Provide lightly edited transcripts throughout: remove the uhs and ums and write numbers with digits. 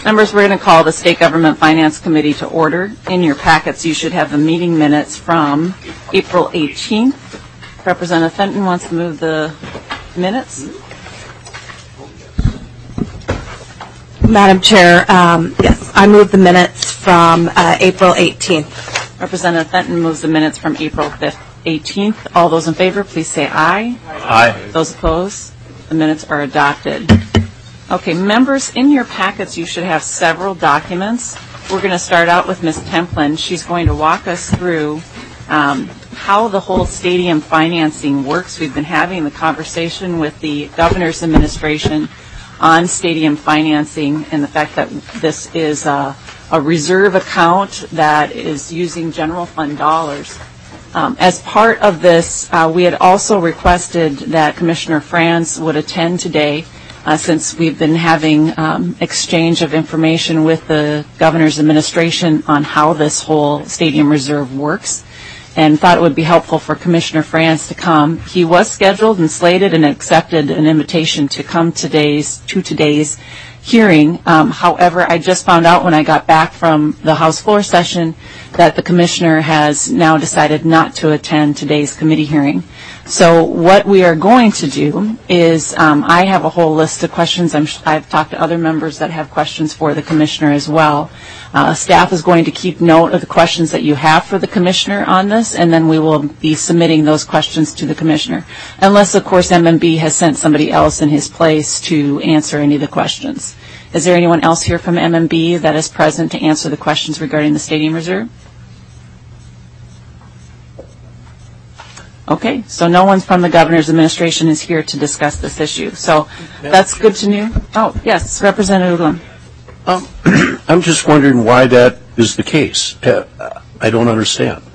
Members, we're going to call the State Government Finance Committee to order. In your packets, you should have the meeting minutes from April 18th. Representative Fenton wants to move the minutes. Madam Chair, yes, I move the minutes from April 18th. Representative Fenton moves the minutes from April 18th. All those in favor, please say aye. Aye. Those opposed, the minutes are adopted. Okay, members, in your packets, you should have several documents. We're going to start out with Ms. Templin. She's going to walk us through how the whole stadium financing works. We've been having the conversation with the governor's administration on stadium financing and the fact that this is a reserve account that is using general fund dollars. As part of this, we had also requested that Commissioner Franz would attend today since we've been having exchange of information with the governor's administration on how this whole stadium reserve works, and thought it would be helpful for Commissioner Franz to come. He was scheduled and slated and accepted an invitation to come to today's hearing. However, I just found out when I got back from the House floor session that the Commissioner has now decided not to attend today's committee hearing. So what we are going to do is I have a whole list of questions. I've talked to other members that have questions for the Commissioner as well. Staff is going to keep note of the questions that you have for the Commissioner on this, and then we will be submitting those questions to the Commissioner, unless, of course, MMB has sent somebody else in his place to answer any of the questions. Is there anyone else here from MMB that is present to answer the questions regarding the stadium reserve? Okay, so no one from the governor's administration is here to discuss this issue. So that's good to know. Oh, yes, Representative Uglum. I'm just wondering why that is the case. I don't understand.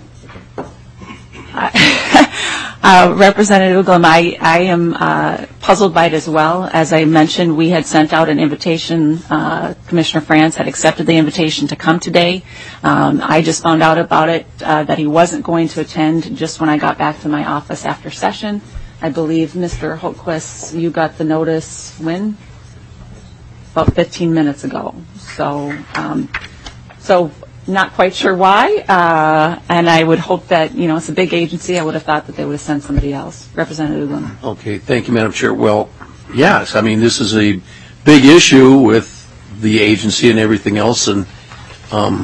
Representative Uglum, I am puzzled by it as well. As I mentioned, we had sent out an invitation. Commissioner Franz had accepted the invitation to come today. I just found out about it, that he wasn't going to attend just when I got back to my office after session. I believe, Mr. Holtquist, you got the notice when? About 15 minutes ago. So not quite sure why, and I would hope that, it's a big agency. I would have thought that they would have sent somebody else. Representative Uglum. Okay, thank you, Madam Chair. Well, yes, I mean, this is a big issue with the agency and everything else, and I'm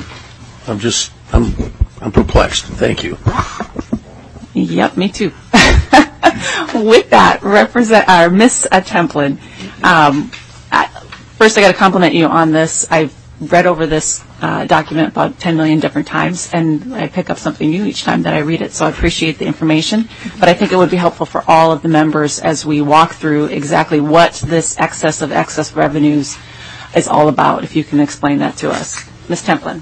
perplexed. Thank you. Yep, me too. With that, Ms. Templin, first I got to compliment you on this. I've read over this document about 10 million different times, and I pick up something new each time that I read it, so I appreciate the information. But I think it would be helpful for all of the members as we walk through exactly what this excess of excess revenues is all about, if you can explain that to us. Ms. Templin.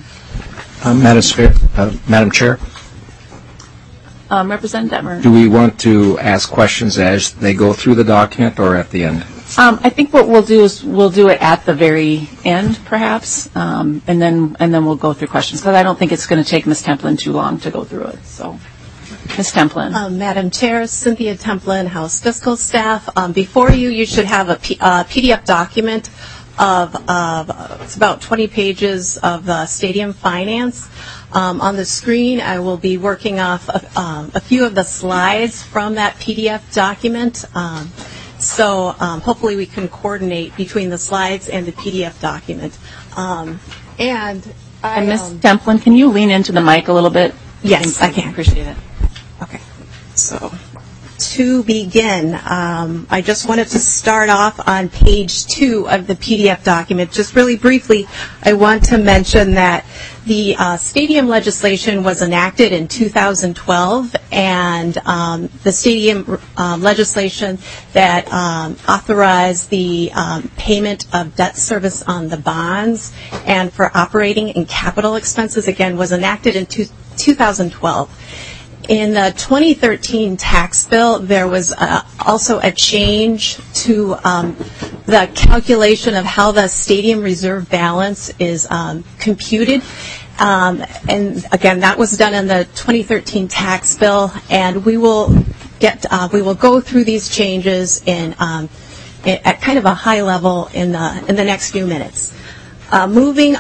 Madam Chair. Representative Detmer. Do we want to ask questions as they go through the document or at the end? I think what we'll do is we'll do it at the very end, perhaps, and then we'll go through questions, because I don't think it's going to take Ms. Templin too long to go through it. So, Ms. Templin. Madam Chair, Cynthia Templin, House Fiscal Staff. Before you should have a PDF document of it's about 20 pages of stadium finance. On the screen, I will be working off a few of the slides from that PDF document. So hopefully we can coordinate between the slides and the PDF document. And Ms. Templin, can you lean into the mic a little bit? Yes, I can. Appreciate it. Okay. So to begin, I just wanted to start off on page 2 of the PDF document. Just really briefly, I want to mention that the stadium legislation was enacted in 2012, and the stadium legislation that authorized the payment of debt service on the bonds and for operating and capital expenses, again, was enacted in 2012. In the 2013 tax bill, there was also a change to the calculation of how the stadium reserve balance is computed. And again, that was done in the 2013 tax bill, and we will go through these changes at kind of a high level in the next few minutes. Moving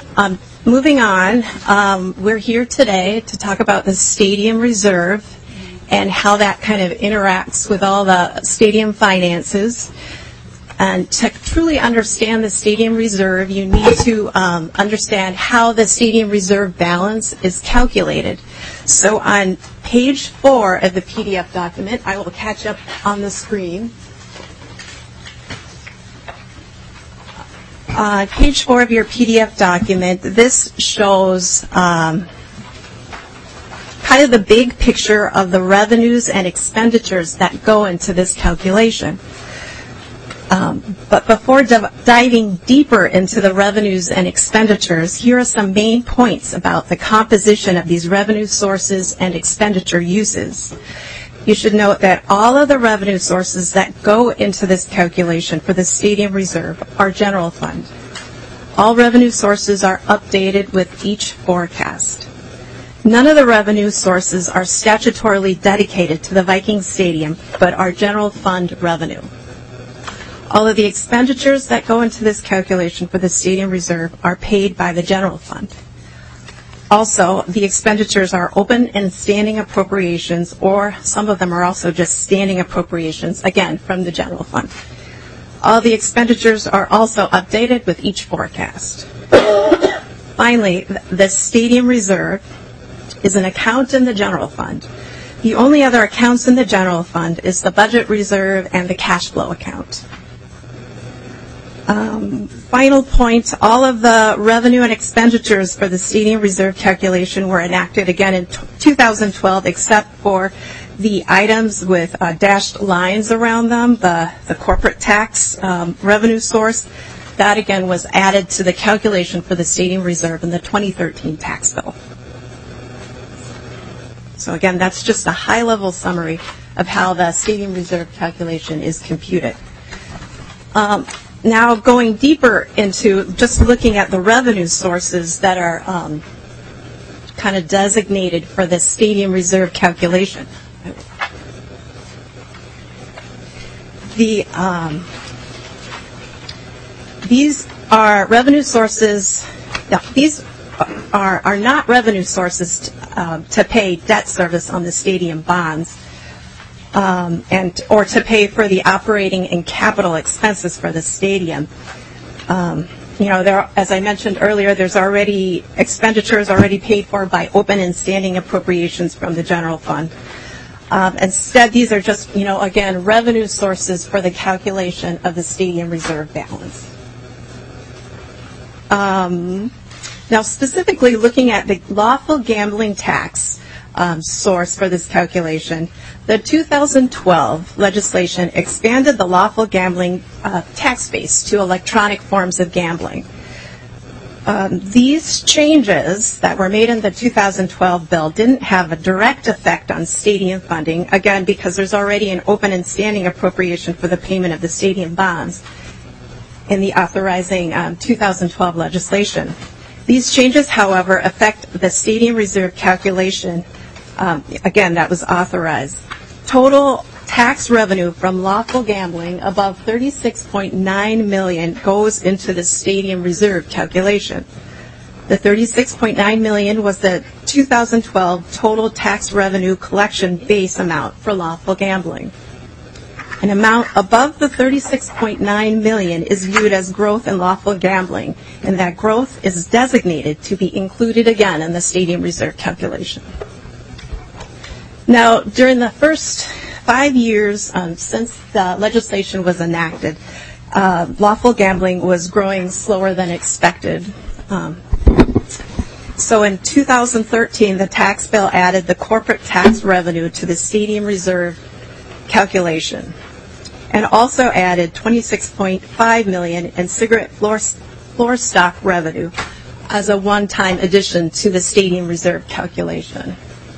on, we're here today to talk about the stadium reserve and how that kind of interacts with all the stadium finances. And to truly understand the stadium reserve, you need to understand how the stadium reserve balance is calculated. So on page 4 of the PDF document, I will catch up on the screen. Page 4 of your PDF document, this shows kind of the big picture of the revenues and expenditures that go into this calculation. But before diving deeper into the revenues and expenditures, here are some main points about the composition of these revenue sources and expenditure uses. You should note that all of the revenue sources that go into this calculation for the stadium reserve are general fund. All revenue sources are updated with each forecast. None of the revenue sources are statutorily dedicated to the Viking Stadium, but are general fund revenue. All of the expenditures that go into this calculation for the stadium reserve are paid by the general fund. Also, the expenditures are open and standing appropriations, or some of them are also just standing appropriations, again, from the general fund. All the expenditures are also updated with each forecast. Finally, the stadium reserve is an account in the general fund. The only other accounts in the general fund is the budget reserve and the cash flow account. Final point, all of the revenue and expenditures for the stadium reserve calculation were enacted again in 2012, except for the items with dashed lines around them, the corporate tax revenue source. That again was added to the calculation for the stadium reserve in the 2013 tax bill. So again, that's just a high-level summary of how the stadium reserve calculation is computed. Now going deeper into just looking at the revenue sources that are kind of designated for the stadium reserve calculation. These are revenue sources. These are not revenue sources to pay debt service on the stadium bonds. Or to pay for the operating and capital expenses for the stadium. As I mentioned earlier, there's already expenditures already paid for by open and standing appropriations from the general fund. Instead, these are just, again, revenue sources for the calculation of the stadium reserve balance. Now, specifically looking at the lawful gambling tax source for this calculation, the 2012 legislation expanded the lawful gambling tax base to electronic forms of gambling. These changes that were made in the 2012 bill didn't have a direct effect on stadium funding, again, because there's already an open and standing appropriation for the payment of the stadium bonds in the authorizing 2012 legislation. These changes, however, affect the stadium reserve calculation, again, that was authorized. Total tax revenue from lawful gambling above $36.9 million goes into the stadium reserve calculation. The $36.9 million was the 2012 total tax revenue collection base amount for lawful gambling. An amount above the $36.9 million is viewed as growth in lawful gambling, and that growth is designated to be included again in the stadium reserve calculation. Now, during the first 5 years since the legislation was enacted, lawful gambling was growing slower than expected. So in 2013, the tax bill added the corporate tax revenue to the stadium reserve calculation, and also added $26.5 million in cigarette floor stock revenue as a one-time addition to the stadium reserve calculation.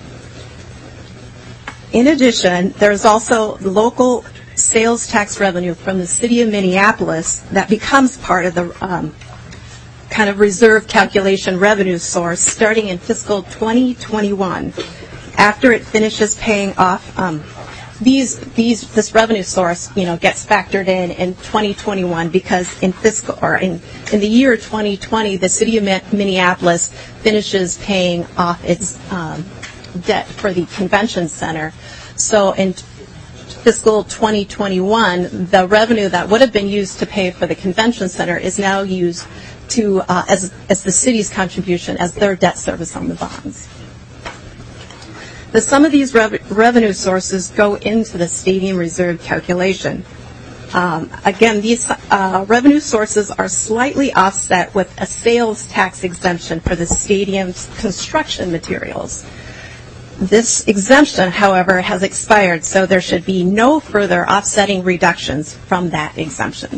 In addition, there's also local sales tax revenue from the city of Minneapolis that becomes part of the kind of reserve calculation revenue source starting in fiscal 2021 after it finishes paying off this revenue source, gets factored in 2021 because in the year 2020, the city of Minneapolis finishes paying off its debt for the convention center. So in fiscal 2021, the revenue that would have been used to pay for the convention center is now used to as the city's contribution as their debt service on the bonds. The sum of these revenue sources go into the stadium reserve calculation. Again, these revenue sources are slightly offset with a sales tax exemption for the stadium's construction materials. This exemption, however, has expired, so there should be no further offsetting reductions from that exemption.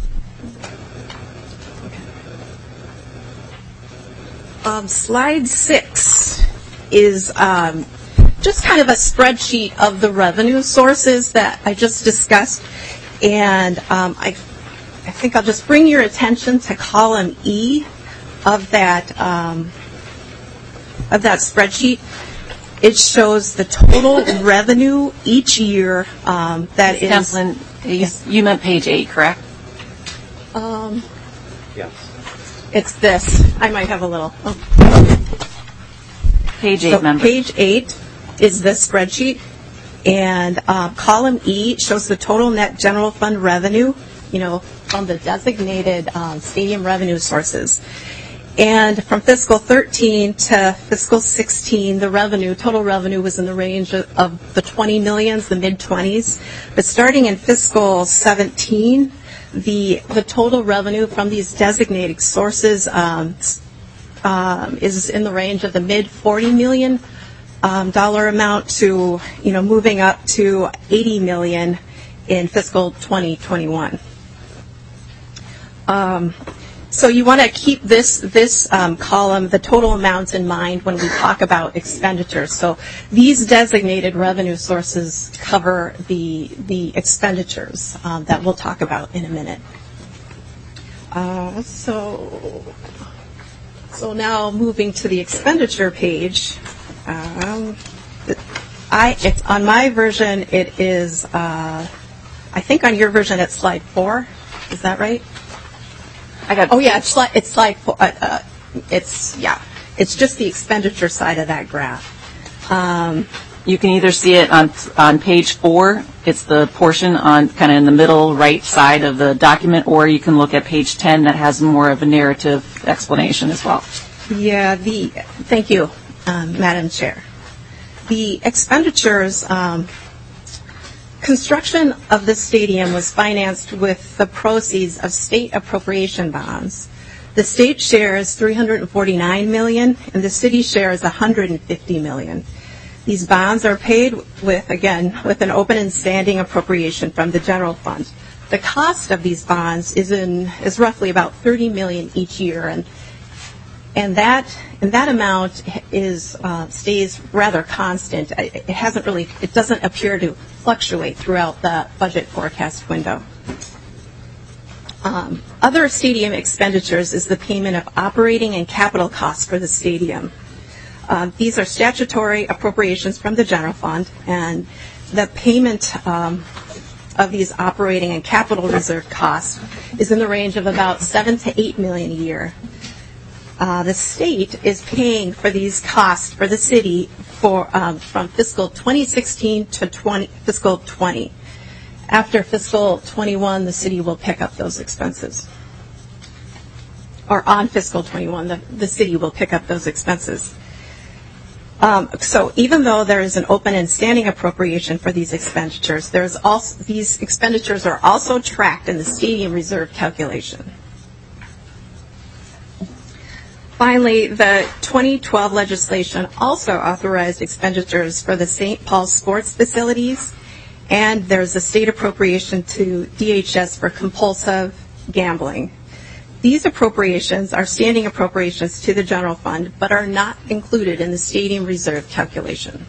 Slide 6 is just kind of a spreadsheet of the revenue sources that I just discussed, and I think I'll just bring your attention to column E of that spreadsheet. It shows the total revenue each year that is. Templin, you meant page 8, correct? Yes. It's this. I might have a little. Page 8, So member. page 8 is this spreadsheet, and column E shows the total net general fund revenue, from the designated stadium revenue sources. And from fiscal 13 to fiscal 16, the total revenue was in the range of the 20 millions, the mid-20s. But starting in fiscal 17, the total revenue from these designated sources is in the range of the mid-40 million dollar amount to, moving up to 80 million in fiscal 2021. So you want to keep this column, the total amounts, in mind when we talk about expenditures. So these designated revenue sources cover the expenditures that we'll talk about in a minute. So now moving to the expenditure page. It's on my version. It is. I think on your version it's slide 4. Is that right? It's slide 4. It's just the expenditure side of that graph. You can either see it on page 4. It's the portion on kind of in the middle right side of the document, or you can look at page 10 that has more of a narrative explanation as well. Yeah. Thank you, Madam Chair. The expenditures. Construction of the stadium was financed with the proceeds of state appropriation bonds. The state share is $349 million, and the city share is $150 million. These bonds are paid with an open and standing appropriation from the general fund. The cost of these bonds is roughly about $30 million each year, and that amount stays rather constant. It doesn't appear to fluctuate throughout the budget forecast window. Other stadium expenditures is the payment of operating and capital costs for the stadium. These are statutory appropriations from the general fund, and the payment of these operating and capital reserve costs is in the range of about $7 to $8 million a year. The state is paying for these costs for the city from fiscal 2016 to fiscal 20. After fiscal 21, the city will pick up those expenses. Or on fiscal 21, the city will pick up those expenses. So even though there is an open and standing appropriation for these expenditures, these expenditures are also tracked in the stadium reserve calculation. Finally, the 2012 legislation also authorized expenditures for the St. Paul sports facilities, and there's a state appropriation to DHS for compulsive gambling. These appropriations are standing appropriations to the general fund, but are not included in the stadium reserve calculation.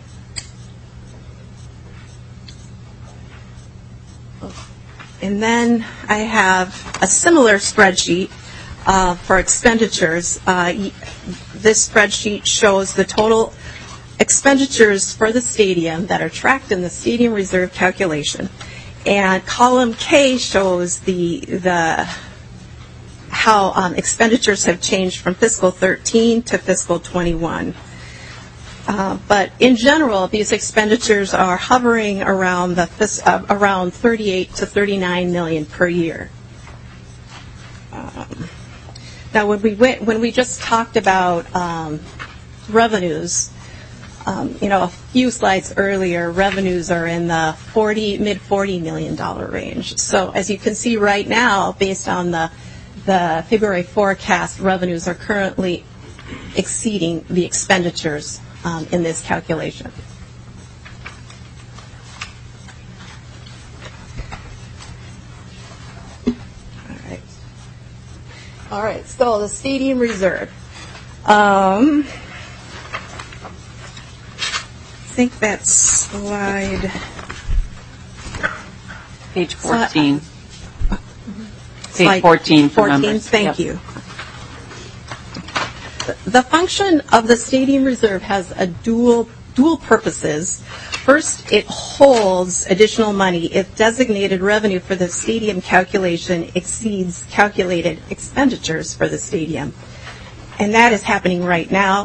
And then I have a similar spreadsheet for expenditures. This spreadsheet shows the total expenditures for the stadium that are tracked in the stadium reserve calculation. And column K shows how expenditures have changed from fiscal 13 to fiscal 21. But in general, these expenditures are hovering around around 38 to 39 million per year. Now, when we just talked about revenues, a few slides earlier, revenues are in the mid $40 million range. So as you can see right now, based on the February forecast, revenues are currently exceeding the expenditures in this calculation. All right, so the stadium reserve. I think that's slide... Page 14. Slide Page 14 for 14, members. thank Yep. you. The function of the stadium reserve has a dual purposes. First, it holds additional money if designated revenue for the stadium calculation exceeds calculated expenditures for the stadium. And that is happening right now.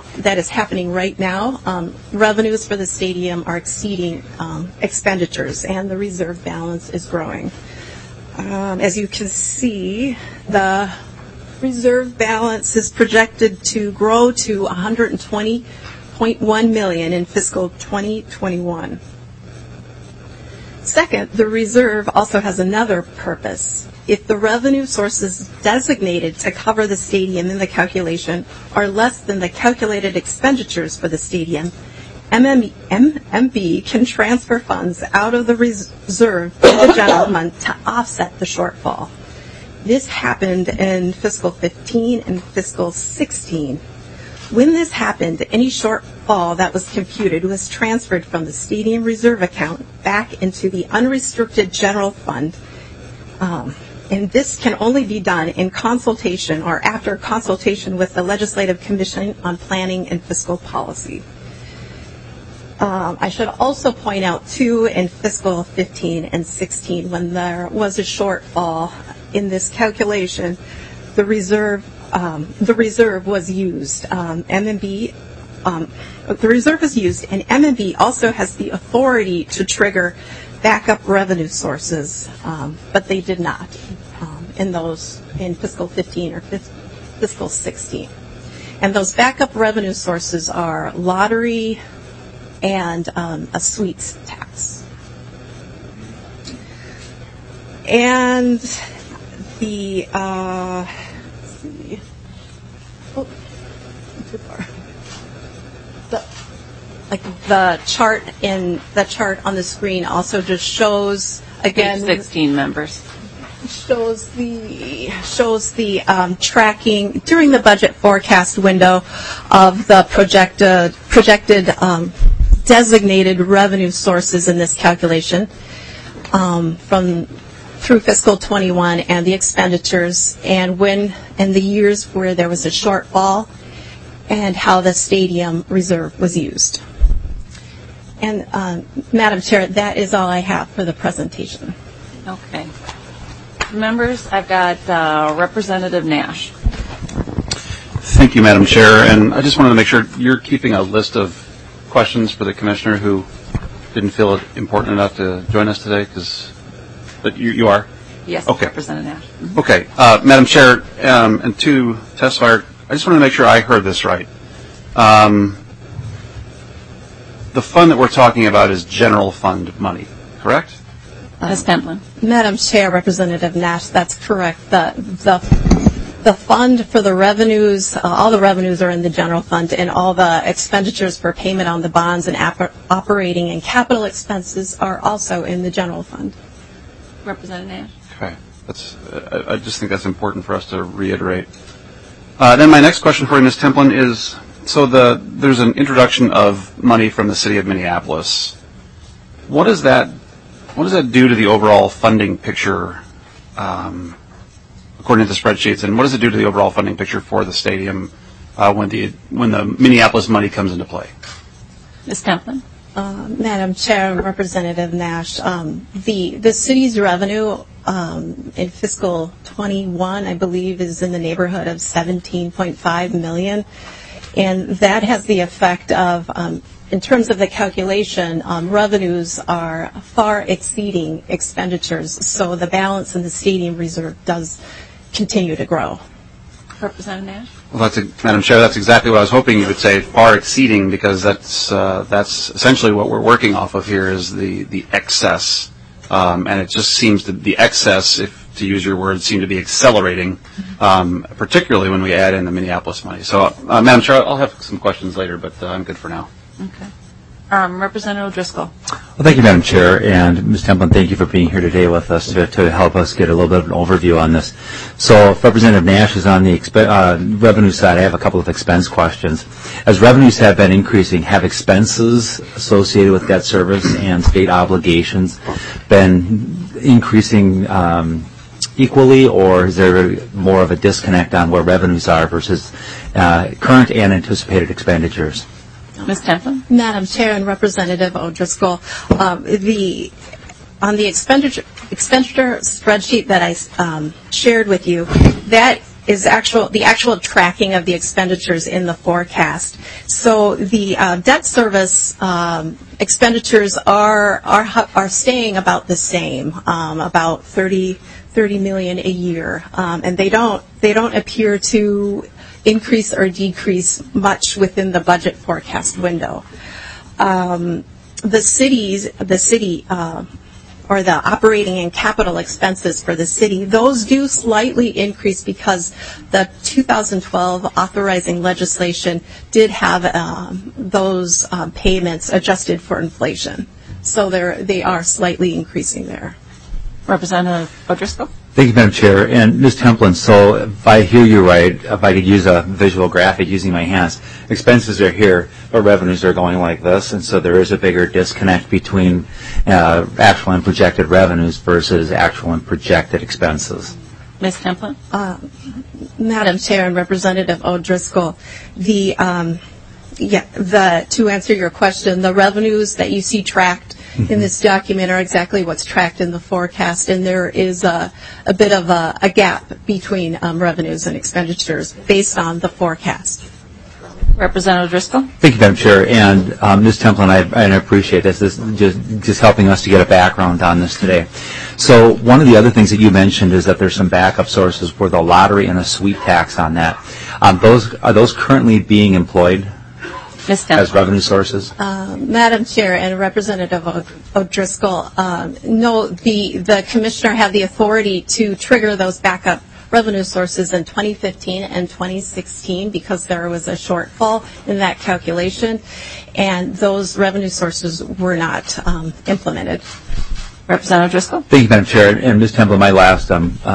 Revenues for the stadium are exceeding expenditures, and the reserve balance is growing. As you can see, the reserve balance is projected to grow to $120.1 million in fiscal 2021. Second, the reserve also has another purpose. If the revenue sources designated to cover the stadium in the calculation are less than the calculated expenditures for the stadium, MMB can transfer funds out of the reserve to the general fund to offset the shortfall. This happened in fiscal 15 and fiscal 16. When this happened, any shortfall that was computed was transferred from the stadium reserve account back into the unrestricted general fund. And this can only be done in consultation or after consultation with the Legislative Commission on Planning and Fiscal Policy. I should also point out, too, in fiscal 15 and 16, when there was a shortfall in this calculation, the reserve was used. The reserve is used, and MMB also has the authority to trigger backup revenue sources, but they did not in fiscal 15 or fiscal 16. And those backup revenue sources are lottery and a sweets tax. And the the chart on the screen also just shows again Page 16 members. shows the tracking during the budget forecast window of the projected designated revenue sources in this calculation through fiscal 21 and the expenditures and the years where there was a shortfall and how the stadium reserve was used. And Madam Chair, that is all I have for the presentation. Okay. Members, I've got Representative Nash. Thank you, Madam Chair. And I just wanted to make sure you're keeping a list of questions for the commissioner who didn't feel it important enough to join us today, but you are? Yes, okay. Representative Nash. Mm-hmm. Okay. Madam Chair, and to testifier, I just want to make sure I heard this right. The fund that we're talking about is general fund money, correct? Ms. Templin. Madam Chair, Representative Nash, that's correct. The fund for the revenues, all the revenues are in the general fund, and all the expenditures for payment on the bonds and operating and capital expenses are also in the general fund. Representative Nash. Okay. I just think that's important for us to reiterate. Then my next question for you, Ms. Templin, is there's an introduction of money from the city of Minneapolis. What does that do to the overall funding picture, according to the spreadsheets, and what does it do to the overall funding picture for the stadium when the Minneapolis money comes into play? Ms. Templin? Madam Chair and Representative Nash, the city's revenue in fiscal 21, I believe, is in the neighborhood of $17.5 million. And that has the effect of, in terms of the calculation, revenues are far exceeding expenditures. So the balance in the stadium reserve does continue to grow. Representative Nash? Well, Madam Chair, that's exactly what I was hoping you would say, far exceeding, because that's essentially what we're working off of here is the excess. And it just seems that the excess, if to use your words, seem to be accelerating, particularly when we add in the Minneapolis money. So, Madam Chair, I'll have some questions later, but I'm good for now. Okay. Representative O'Driscoll. Well, thank you, Madam Chair, and Ms. Templin, thank you for being here today with us to help us get a little bit of an overview on this. So if Representative Nash is on the revenue side, I have a couple of expense questions. As revenues have been increasing, have expenses associated with debt service and state obligations been increasing equally, or is there more of a disconnect on where revenues are versus current and anticipated expenditures? Ms. Templin? Madam Chair and Representative O'Driscoll, on the expenditure spreadsheet that I shared with you, that is the actual tracking of the expenditures in the forecast. So the debt service expenditures are staying about the same, about $30 million a year, and they don't appear to increase or decrease much within the budget forecast window. The city, or the operating and capital expenses for the city, those do slightly increase because the 2012 authorizing legislation did have those payments adjusted for inflation. So they are slightly increasing there. Representative O'Driscoll? Thank you, Madam Chair. And Ms. Templin, so if I hear you right, if I could use a visual graphic using my hands, expenses are here, but revenues are going like this, and so there is a bigger disconnect between actual and projected revenues versus actual and projected expenses. Ms. Templin? Madam Chair and Representative O'Driscoll, to answer your question, the revenues that you see tracked in this document are exactly what's tracked in the forecast, and there is a bit of a gap between revenues and expenditures based on the forecast. Representative Driscoll? Thank you, Madam Chair. And Ms. Templin, I appreciate this. This is just helping us to get a background on this today. So one of the other things that you mentioned is that there's some backup sources for the lottery and a sweep tax on that. Are those currently being employed as revenue sources? Madam Chair and Representative O'Driscoll, no, the Commissioner had the authority to trigger those backup revenue sources in 2015 and 2016 because there was a shortfall in that calculation, and those revenue sources were not implemented. Representative Driscoll? Thank you, Madam Chair. And Ms. Templin, my last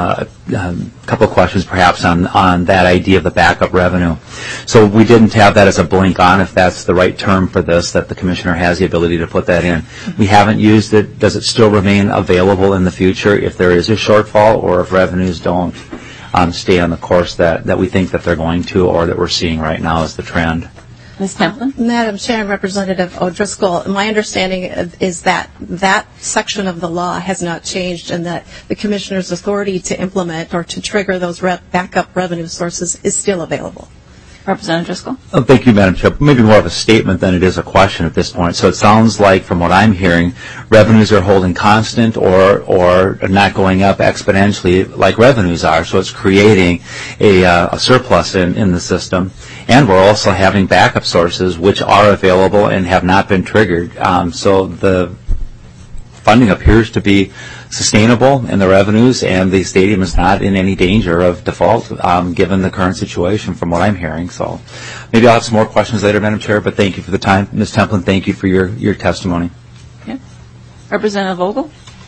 couple of questions perhaps on that idea of the backup revenue. So we didn't have that as a blink on, if that's the right term for this, that the Commissioner has the ability to put that in. We haven't used it. Does it still remain available in the future if there is a shortfall, or if revenues don't stay on the course that we think that they're going to, or that we're seeing right now as the trend? Ms. Templin? Madam Chair and Representative O'Driscoll, my understanding is that that section of the law has not changed, and that the Commissioner's authority to implement or to trigger those backup revenue sources is still available. Representative Driscoll? Thank you, Madam Chair. Maybe more of a statement than it is a question at this point. So it sounds like, from what I'm hearing, revenues are holding constant or not going up exponentially like revenues are. So it's creating a surplus in the system. And we're also having backup sources which are available and have not been triggered. So the funding appears to be sustainable in the revenues, and the stadium is not in any danger of default given the current situation from what I'm hearing. So maybe I'll have some more questions later, Madam Chair, but thank you for the time. Ms. Templin, thank you for your testimony. Okay. Representative Vogel?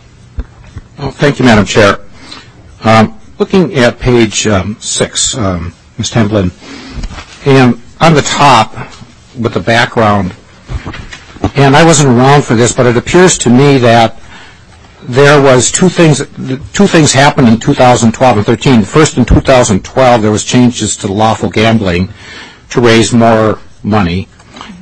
Thank you, Madam Chair. Looking at page 6, Ms. Templin, and on the top with the background, and I wasn't around for this, but it appears to me that there was two things happened in 2012 and 13. First, in 2012, there was changes to the lawful gambling to raise more money.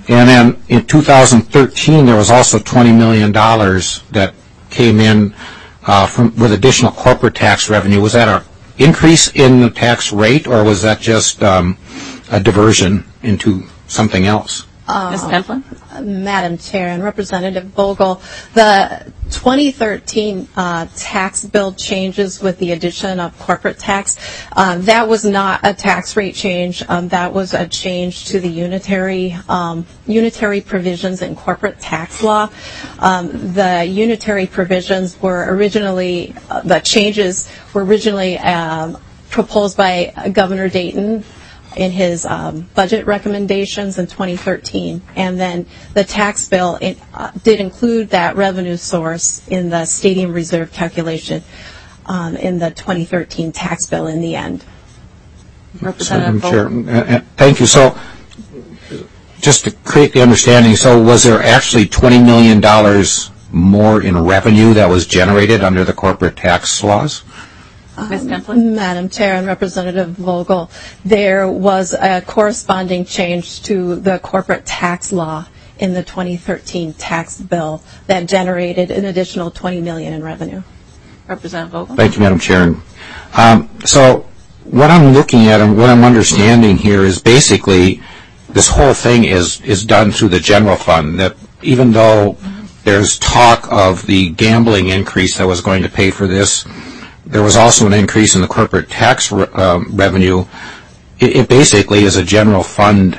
And then in 2013, there was also $20 million that came in with additional corporate tax revenue. Was that an increase in the tax rate, or was that just a diversion into something else? Ms. Templin? Madam Chair and Representative Vogel, the 2013 tax bill changes with the addition of corporate tax, that was not a tax rate change. That was a change to the unitary provisions in corporate tax law. The unitary provisions were originally, the changes were originally proposed by Governor Dayton in his budget recommendations in 2013, and then the tax bill did include that revenue source in the stadium reserve calculation in the 2013 tax bill in the end. Representative Vogel? Thank you. So just to create the understanding, so was there actually $20 million more in revenue that was generated under the corporate tax laws? Ms. Templin? Madam Chair and Representative Vogel, there was a corresponding change to the corporate tax law in the 2013 tax bill that generated an additional $20 million in revenue. Representative Vogel? Thank you, Madam Chair. So what I'm looking at and what I'm understanding here is basically this whole thing is done through the general fund, that even though there's talk of the gambling increase that was going to pay for this, there was also an increase in the corporate tax revenue. It basically is a general fund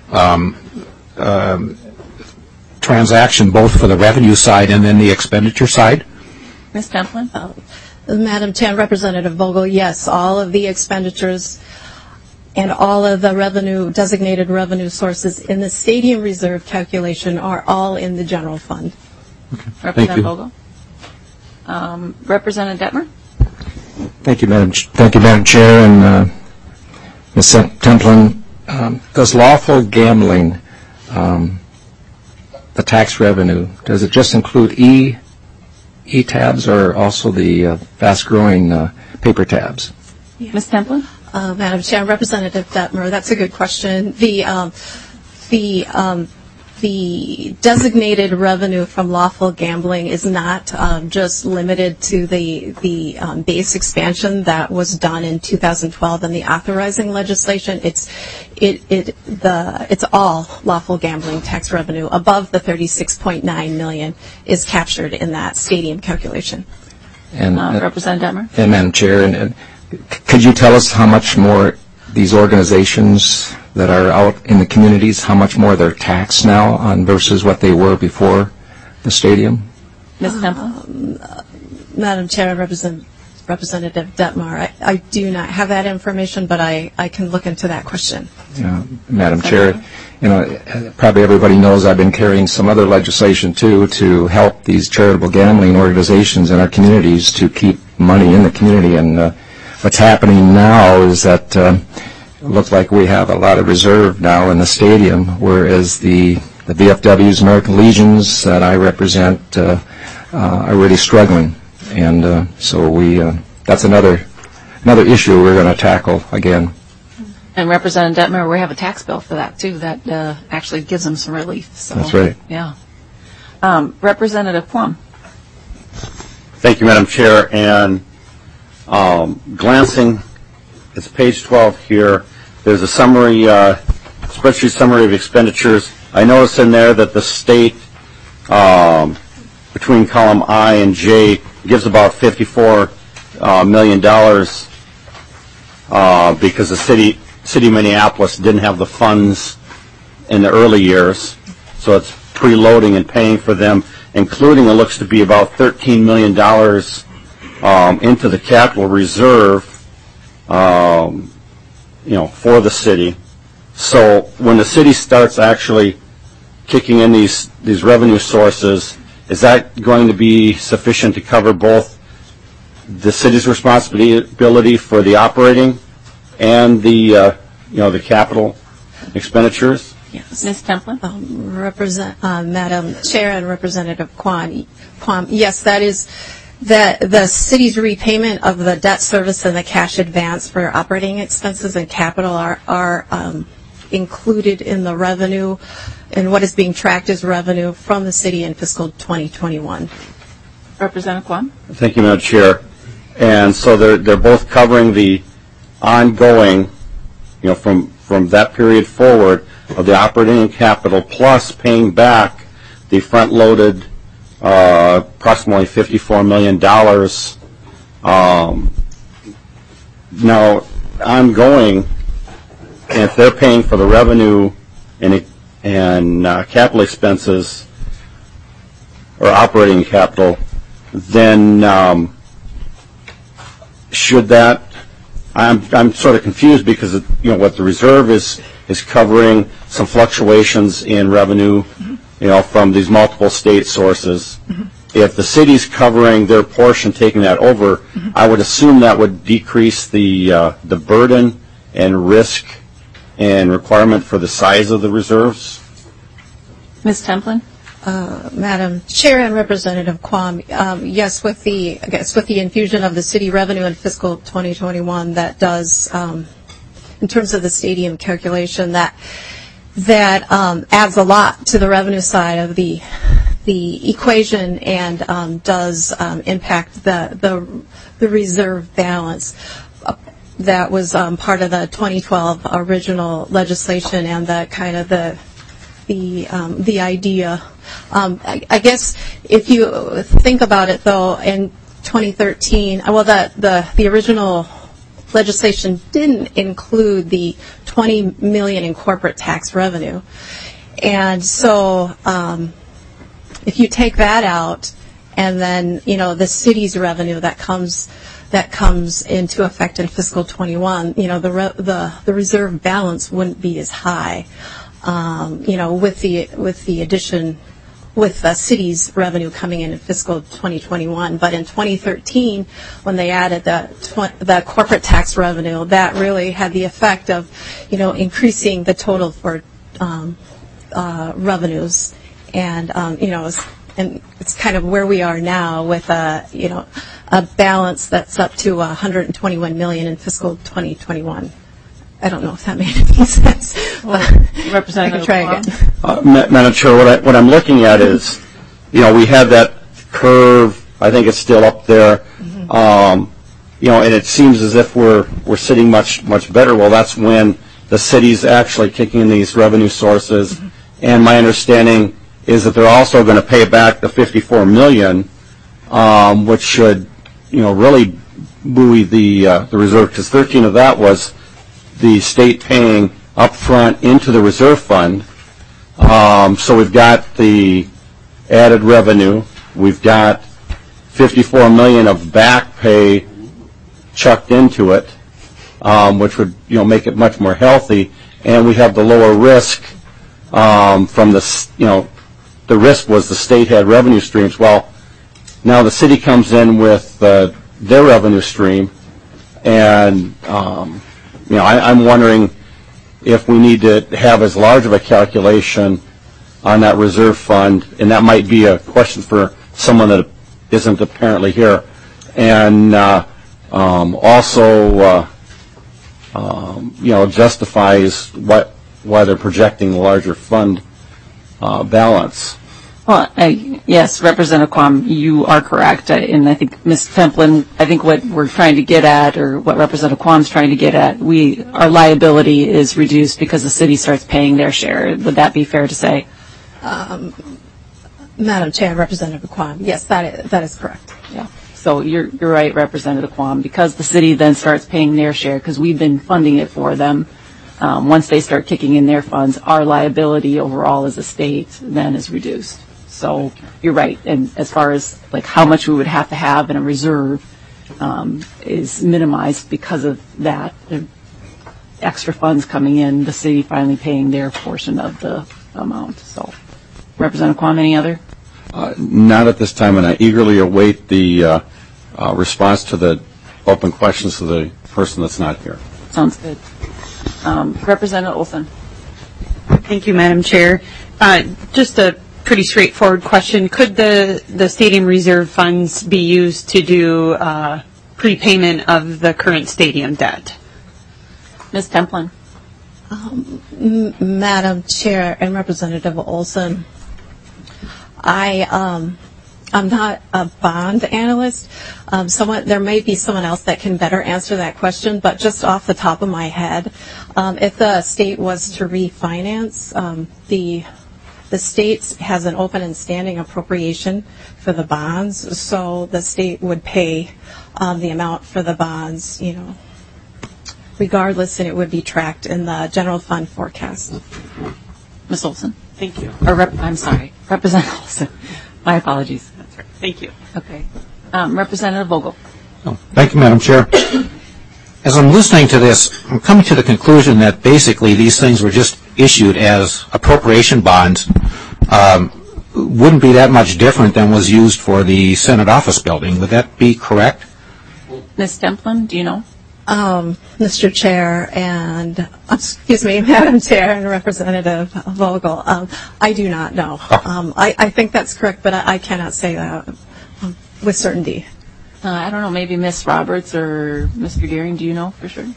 transaction, both for the revenue side and then the expenditure side. Ms. Templin? Madam Chair and Representative Vogel, yes, all of the expenditures and all of the revenue, designated revenue sources in the stadium reserve calculation are all in the general fund. Okay. Representative Vogel? Representative Detmer? Thank you, Madam Chair, and Ms. Templin. Does lawful gambling, the tax revenue, does it just include e-tabs or also the fast-growing paper tabs? Ms. Templin? Madam Chair, Representative Detmer, that's a good question. The designated revenue from lawful gambling is not just limited to the base expansion that was done in 2012 and the authorizing legislation. It's all lawful gambling tax revenue above the $36.9 million is captured in that stadium calculation. And Representative Detmer? And Madam Chair, and could you tell us how much more these organizations that are out in the communities, how much more they're taxed now on versus what they were before the stadium? Ms. Templin? Madam Chair and Representative Detmer, I do not have that information, but I can look into that question. Yeah, Madam Chair, probably everybody knows I've been carrying some other legislation too to help these charitable gambling organizations in our communities to keep money in the community. And what's happening now is that it looks like we have a lot of reserve now in the stadium, whereas the VFWs, American Legions that I represent, are really struggling. And so that's another issue we're going to tackle again. And Representative Detmer, we have a tax bill for that too that actually gives them some relief. So, that's right. Yeah. Representative Plum? Thank you, Madam Chair. And glancing, it's page 12 here. There's a summary, spreadsheet summary of expenditures. I noticed in there that the state, between column I and J, gives about $54 million because the city of Minneapolis didn't have the funds in the early years. So it's preloading and paying for them, including it looks to be about $13 million into the capital reserve, for the city. So when the city starts actually kicking in these revenue sources, is that going to be sufficient to cover both the city's responsibility for the operating and the capital expenditures? Yes. Ms. Templin? Madam Chair and Representative Kwon, yes, that is the city's repayment of the debt service and the cash advance for operating expenses and capital are included in the revenue and what is being tracked as revenue from the city in fiscal 2021. Representative Quam? Thank you, Madam Chair. And so they're both covering the ongoing, from that period forward of the operating capital plus paying back the front-loaded approximately $54 million. Now, ongoing, if they're paying for the revenue and capital expenses or operating capital, then should that? I'm sort of confused because what the reserve is covering some fluctuations in revenue, from these multiple state sources. If the city's covering their portion, taking that over, I would assume that would decrease the burden and risk and requirement for the size of the reserves. Ms. Templin? Madam Chair and Representative Quam, yes, with the infusion of the city revenue in fiscal 2021, that does, in terms of the stadium calculation, that adds a lot to the revenue side of the equation and does impact the reserve balance. That was part of the 2012 original legislation and the kind of the idea. I guess if you think about it, though, in 2013, well, the original legislation didn't include the $20 million in corporate tax revenue, and so if you take that out, and then the city's revenue that comes into effect in fiscal 21, the reserve balance wouldn't be as high. With the addition, with the city's revenue coming in fiscal 2021. But in 2013, when they added the corporate tax revenue, that really had the effect of, increasing the total for revenues. And, and it's kind of where we are now with a balance that's up to $121 million in fiscal 2021. I don't know if that made any sense. Representative I can try again. Madam Chair, what I'm looking at is, we have that curve. I think it's still up there. And it seems as if we're sitting much better. Well, that's when the city's actually kicking in these revenue sources. And my understanding is that they're also going to pay back the $54 million, which should, really buoy the reserve, because 13 of that was the state paying up front into the reserve fund. So we've got the added revenue. We've got $54 million of back pay chucked into it, which would make it much more healthy. And we have the lower risk from the risk was the state had revenue streams. Well, now the city comes in with their revenue stream, and I'm wondering if we need to have as large of a calculation on that reserve fund, and that might be a question for someone that isn't apparently here, and also justifies why they're projecting the larger fund balance. Well, yes, Representative Quam, you are correct. And I think, Ms. Templin, I think what we're trying to get at, or what Representative Quam's trying to get at, our liability is reduced because the city starts paying their share. Would that be fair to say? Madam Chair, Representative Quam, yes, that is correct. Yeah. So you're right, Representative Quam, because the city then starts paying their share, because we've been funding it for them. Once they start kicking in their funds, our liability overall as a state then is reduced. So you're right. And as far as how much we would have to have in a reserve is minimized because of that. The extra funds coming in, the city finally paying their portion of the amount. So, Representative Quam, any other? Not at this time, and I eagerly await the response to the open questions to the person that's not here. Sounds good. Representative Olson. Thank you, Madam Chair. Just a pretty straightforward question. Could the stadium reserve funds be used to do prepayment of the current stadium debt? Ms. Templin. Madam Chair and Representative Olson, I'm not a bond analyst. There may be someone else that can better answer that question, but just off the top of my head, if the state was to refinance, the state has an open and standing appropriation for the bonds, so the state would pay the amount for the bonds, regardless, and it would be tracked in the general fund forecast. Ms. Olson? Thank you. I'm sorry, Representative Olson. My apologies. That's right. Thank you. Okay. Representative Vogel. Thank you, Madam Chair. As I'm listening to this, I'm coming to the conclusion that basically these things were just issued as appropriation bonds. Wouldn't be that much different than was used for the Senate office building. Would that be correct? Ms. Templin, do you know? Mr. Chair and, Madam Chair and Representative Vogel, I do not know. I think that's correct, but I cannot say that with certainty. I don't know, maybe Ms. Roberts or Mr. Gearing, do you know for sure?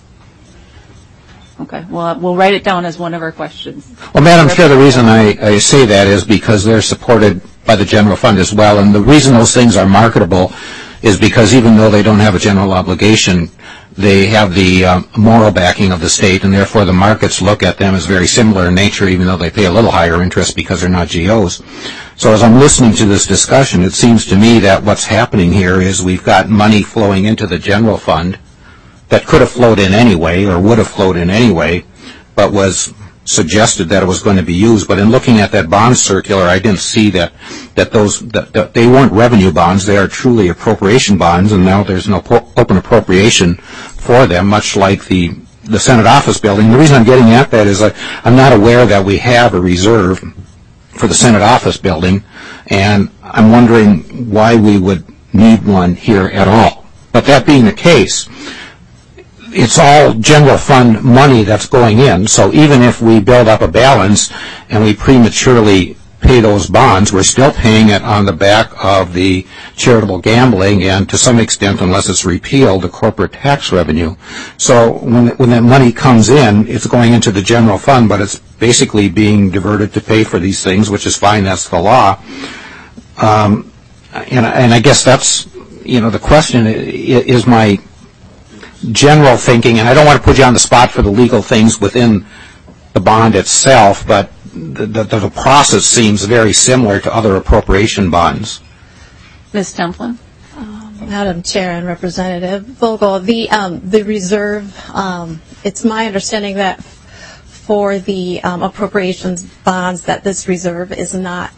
Okay, well, we'll write it down as one of our questions. Well, Madam Chair, the reason I say that is because they're supported by the general fund as well, and the reason those things are marketable is because even though they don't have a general obligation, they have the moral backing of the state, and therefore the markets look at them as very similar in nature, even though they pay a little higher interest because they're not GOs. So as I'm listening to this discussion, it seems to me that what's happening here is we've got money flowing into the general fund that could have flowed in anyway or would have flowed in anyway, but was suggested that it was going to be used. But in looking at that bond circular, I didn't see that they weren't revenue bonds. They are truly appropriation bonds, and now there's no open appropriation for them, much like the Senate office building. The reason I'm getting at that is I'm not aware that we have a reserve for the Senate office building, and I'm wondering why we would need one here at all. But that being the case, it's all general fund money that's going in, so even if we build up a balance and we prematurely pay those bonds, we're still paying it on the back of the charitable gambling and to some extent, unless it's repealed, the corporate tax revenue. So when that money comes in, it's going into the general fund, but it's basically being diverted to pay for these things, which is fine, that's the law. And I guess that's, the question is my general thinking, and I don't want to put you on the spot for the legal things within the bond itself, but the process seems very similar to other appropriation bonds. Ms. Templin? Madam Chair and Representative Vogel, the reserve, it's my understanding that for the appropriations bonds that this reserve is not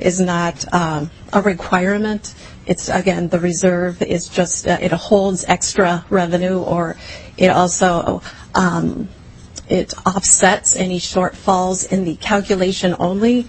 a requirement. It's, again, the reserve is just, it holds extra revenue, or it also, it offsets any shortfalls in the calculation only.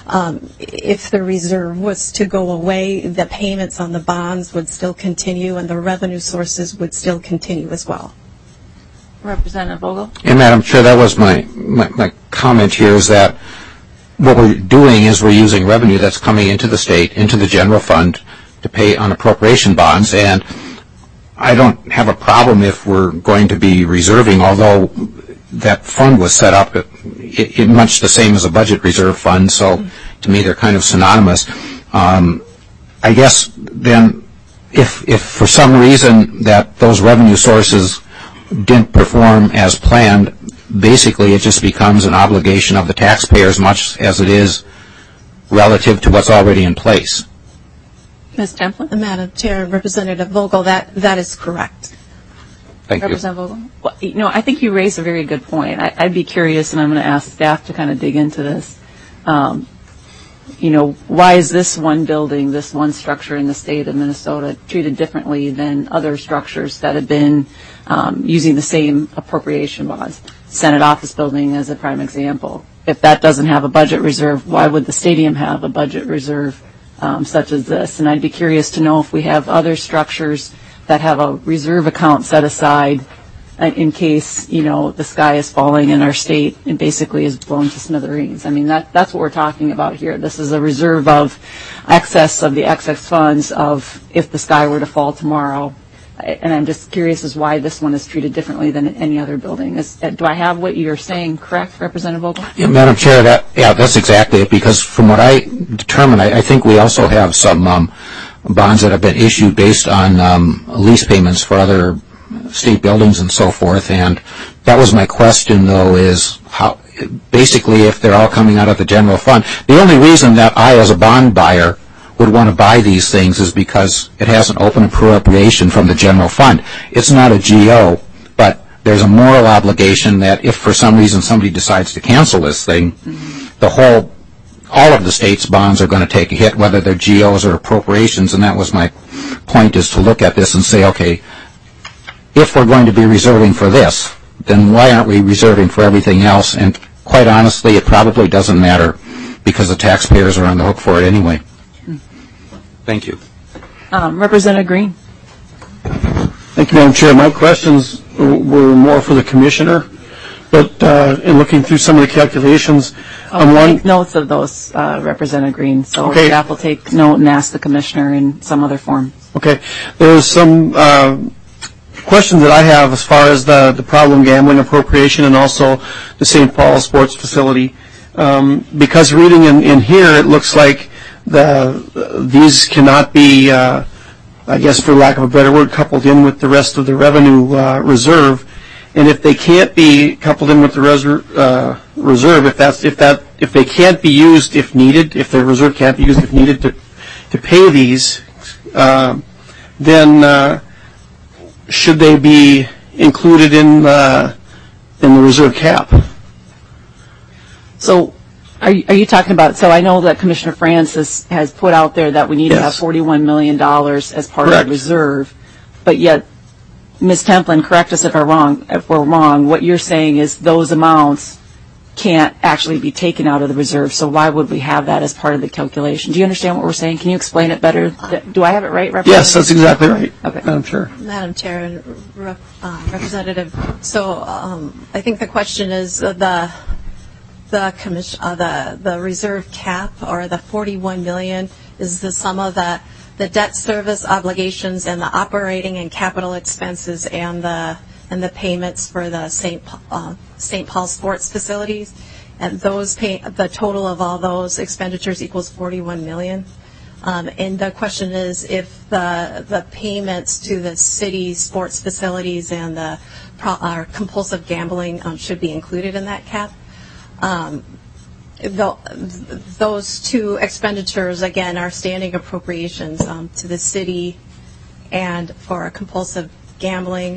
If the reserve was to go away, the payments on the bonds would still continue and the revenue sources would still continue as well. Representative Vogel? And Madam Chair, that was my comment here, is that what we're doing is we're using revenue that's coming into the state, into the general fund, to pay on appropriation bonds, and I don't have a problem if we're going to be reserving, although that fund was set up in much the same as a budget reserve fund, so to me they're kind of synonymous. I guess then if for some reason that those revenue sources didn't perform as planned, basically it just becomes an obligation of the taxpayer as much as it is relative to what's already in place. Ms. Templin? Madam Chair and Representative Vogel, that is correct. Thank you. Representative Vogel? Well, I think you raised a very good point. I'd be curious, and I'm going to ask staff to kind of dig into this. Why is this one building, this one structure in the state of Minnesota treated differently than other structures that have been using the same appropriation bonds? Senate office building as a prime example. If that doesn't have a budget reserve, why would the stadium have a budget reserve such as this? And I'd be curious to know if we have other structures that have a reserve account set aside in case, the sky is falling in our state and basically is blown to smithereens. I mean, that's what we're talking about here. This is a reserve of excess of the excess funds of if the sky were to fall tomorrow. and I'm just curious as why this one is treated differently than any other building. Do I have what you're saying correct, Representative Vogel? Yeah, Madam Chair, that's exactly it, because from what I determined, I think we also have some bonds that have been issued based on lease payments for other state buildings and so forth, and that was my question, though, is how, basically, if they're all coming out of the general fund. The only reason that I, as a bond buyer, would want to buy these things is because it has an open appropriation from the general fund. It's not a GO, but there's a moral obligation that if for some reason somebody decides to cancel this thing, all of the state's bonds are going to take a hit, whether they're GOs or appropriations, and that was my point, is to look at this and say, okay, if we're going to be reserving for this, then why aren't we reserving for everything else? And quite honestly, it probably doesn't matter because the taxpayers are on the hook for it anyway. Thank you. Representative Green. Thank you, Madam Chair. My questions were more for the Commissioner, but in looking through some of the calculations, Take notes of those, Representative Green, so okay. staff will take note and ask the Commissioner in some other form. Okay. There's some questions that I have as far as the problem gambling appropriation and also the St. Paul sports facility. Because reading in here, it looks like these cannot be, I guess for lack of a better word, coupled in with the rest of the revenue reserve. And if they can't be coupled in with the reserve, if they can't be used if needed, if the reserve can't be used if needed to pay these, then should they be included in the reserve cap? So, are you talking about? So I know that Commissioner Francis has put out there that we need to have $41 million as part of the reserve, but yet, Ms. Templin, correct us if we're wrong. What you're saying is those amounts can't actually be taken out of the reserve. So why would we have that as part of the calculation? Do you understand what we're saying? Can you explain it better? Do I have it right, Representative? Yes, that's exactly right. Okay. Madam Chair. Madam Chair and Representative, so I think the question is the reserve cap, or the $41 million, is the sum of the debt service obligations and the operating and capital expenses and the payments for the St. Paul sports facilities, and the total of all those expenditures equals $41 million. And the question is if the payments to the city sports facilities and the compulsive gambling should be included in that cap. Those two expenditures, again, are standing appropriations to the city, and for compulsive gambling,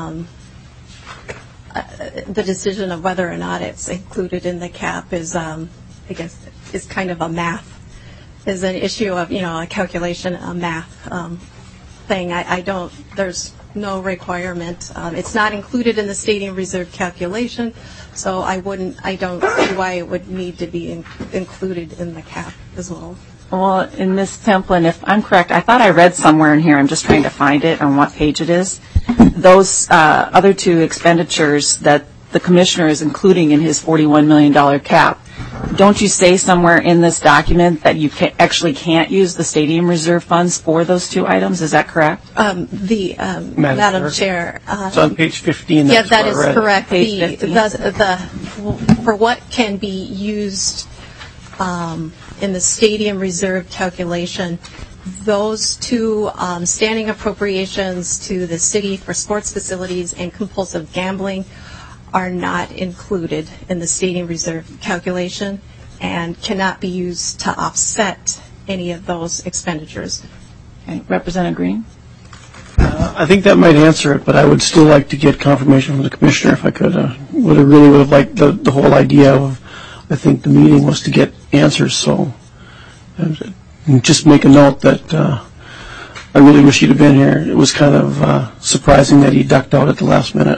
the decision of whether or not it's included in the cap is, I guess, is kind of is an issue of, a calculation, a math thing. There's no requirement. It's not included in the stadium reserve calculation, so I don't see why it would need to be included in the cap as well. Well, in Ms. Templin, if I'm correct, I thought I read somewhere in here, I'm just trying to find it on what page it is, those other two expenditures that the Commissioner is including in his $41 million cap. Don't you say somewhere in this document that you actually can't use the stadium reserve funds for those two items? Is that correct? Madam Chair. It's on page 15. Yeah, that is correct. Page 15. For what can be used in the stadium reserve calculation, those two standing appropriations to the city for sports facilities and compulsive gambling are not included in the stadium reserve calculation and cannot be used to offset any of those expenditures. Okay. Representative Green? I think that might answer it, but I would still like to get confirmation from the Commissioner if I could. Would have liked the whole idea of, I think the meeting was to get answers, so just make a note that I really wish he'd have been here. It was kind of surprising that he ducked out at the last minute.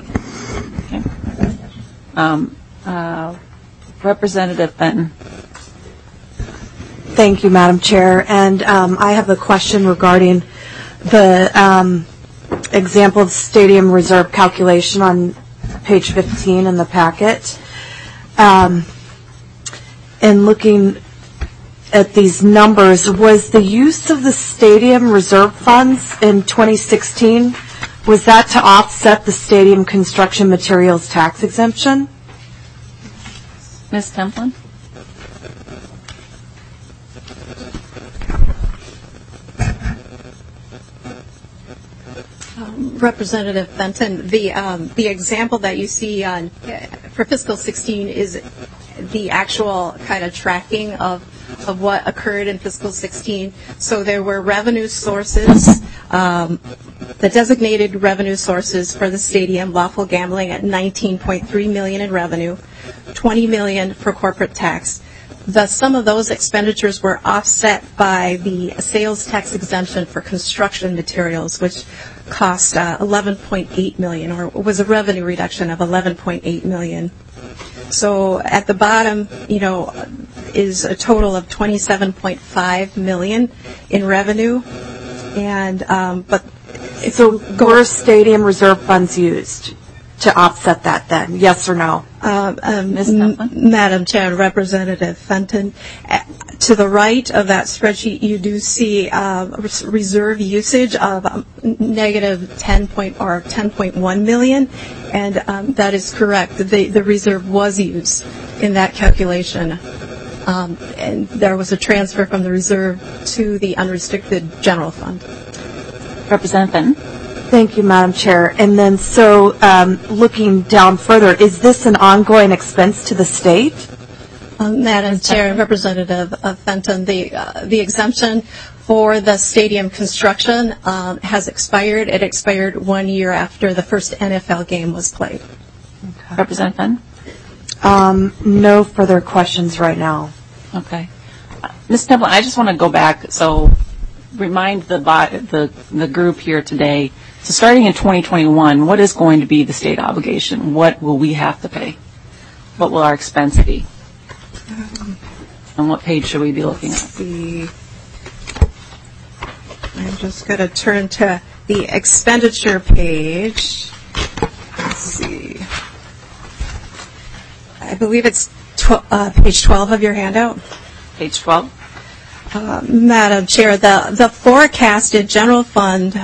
Representative Fenton. Thank you, Madam Chair. And I have a question regarding the example of stadium reserve calculation on page 15 in the packet. In looking at these numbers, was the use of the stadium reserve funds in 2016 Was that to offset the stadium construction materials tax exemption? Ms. Templin? Representative Fenton, the example that you see for fiscal 16 is the actual kind of tracking of what occurred in fiscal 16. So there were revenue sources, the designated revenue sources for the stadium, lawful gambling at $19.3 million in revenue, $20 million for corporate tax. Some of those expenditures were offset by the sales tax exemption for construction materials, which cost $11.8 million, or was a revenue reduction of $11.8 million. So at the bottom, is a total of $27.5 million in revenue, and were stadium reserve funds used to offset that then? Yes or no? Madam Chair, Representative Fenton, to the right of that spreadsheet, you do see reserve usage of negative $10.1 million, and that is correct. The reserve was used in that calculation, and there was a transfer from the reserve to the unrestricted general fund. Representative Fenton? Thank you, Madam Chair. And then, looking down further, is this an ongoing expense to the state? Madam Chair, Representative Fenton, the exemption for the stadium construction has expired. It expired 1 year after the first NFL game was played. Okay. Representative Fenton? No further questions right now. Okay. Ms. Templin, I just want to go back, remind the group here today. So starting in 2021, what is going to be the state obligation? What will we have to pay? What will our expense be? On what page should we be looking at? I'm just going to turn to the expenditure page. Let's see. I believe it's page 12 of your handout. Page 12? Madam Chair, the forecasted general fund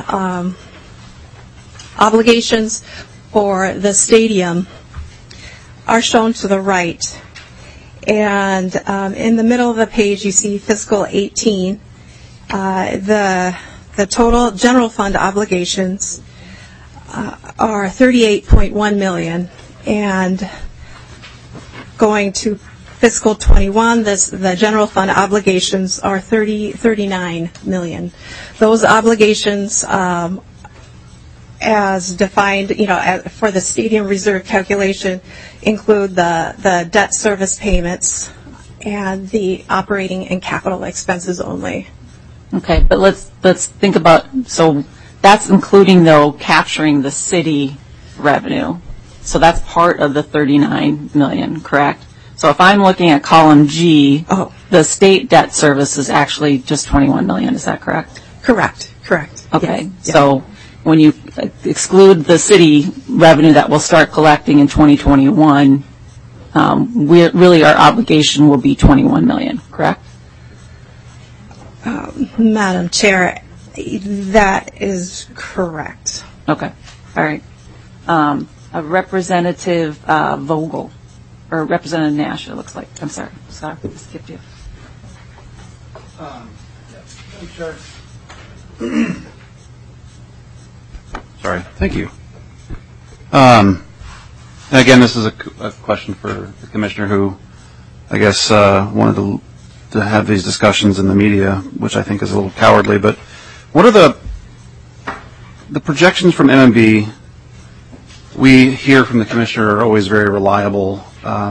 obligations for the stadium are shown to the right. And in the middle of the page, you see fiscal 18. The total general fund obligations are $38.1 million. And going to fiscal 21, the general fund obligations are $39 million. Those obligations, as defined, for the stadium reserve calculation, include the debt service payments and the operating and capital expenses only. Okay, but let's think about, so that's including, though, capturing the city revenue. So that's part of the $39 million, correct? So if I'm looking at column G, the state debt service is actually just $21 million. Is that correct? Correct. Okay, yes. So when you exclude the city revenue that we'll start collecting in 2021, really our obligation will be $21 million, correct? Madam Chair, that is correct. Okay, all right. Representative Vogel, or Representative Nash, it looks like. I'm sorry, I skipped you. Sorry. Thank you. Again, this is a question for the commissioner who, I guess, wanted to have these discussions in the media, which I think is a little cowardly. But what are the projections from MMB? We hear from the commissioner are always very reliable.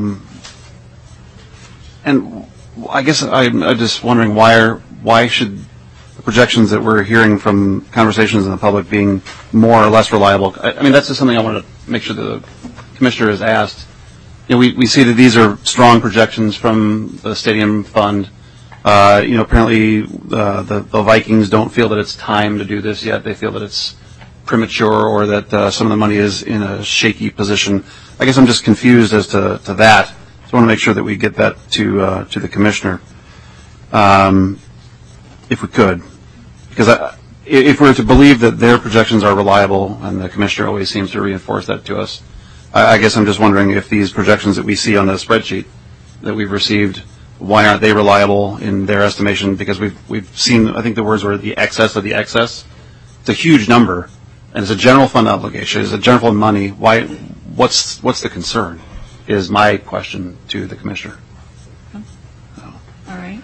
And I guess I'm just wondering why should the projections that we're hearing from conversations in the public being more or less reliable? I mean, that's just something I want to make sure the commissioner has asked. We see that these are strong projections from the stadium fund. Apparently the Vikings don't feel that it's time to do this yet. They feel that it's premature, or that some of the money is in a shaky position. I guess I'm just confused as to that. So I want to make sure that we get that to the commissioner, if we could, because if we're to believe that their projections are reliable, and the commissioner always seems to reinforce that to us, I guess I'm just wondering if these projections that we see on the spreadsheet that we've received, why aren't they reliable in their estimation? Because we've seen, I think the words were the excess of the excess. It's a huge number, and it's a general fund obligation. It's a general fund money. Why? What's the concern? Is my question to the commissioner. All right.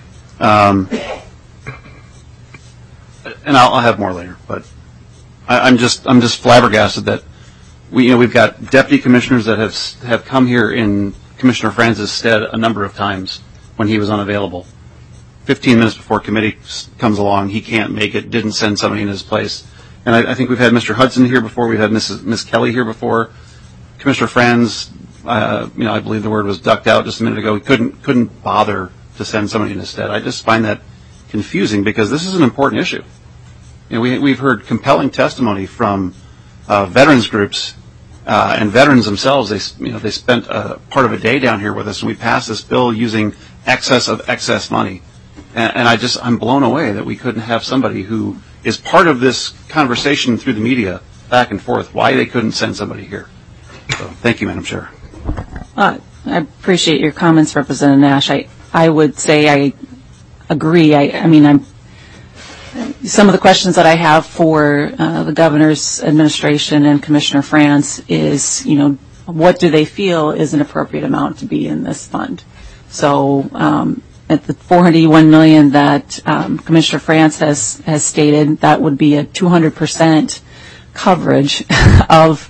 And I'll have more later, but I'm just flabbergasted that we've got deputy commissioners that have come here in Commissioner Franz's stead a number of times when he was unavailable. 15 minutes before committee comes along, he can't make it, didn't send somebody in his place. And I think we've had Mr. Hudson here before, we've had Miss Kelly here before. Commissioner Franz, I believe the word was ducked out just a minute ago. He couldn't bother to send somebody in his stead. I just find that confusing because this is an important issue. We've heard compelling testimony from veterans groups and veterans themselves. They spent part of a day down here with us, and we passed this bill using excess of excess money. And I'm blown away that we couldn't have somebody who is part of this conversation through the media back and forth, why they couldn't send somebody here. So thank you, Madam Chair. I appreciate your comments, Representative Nash. I would say I agree. Some of the questions that I have for the governor's administration and Commissioner Franz is, what do they feel is an appropriate amount to be in this fund? So at the $481 million that Commissioner Franz has stated, that would be a 200% coverage of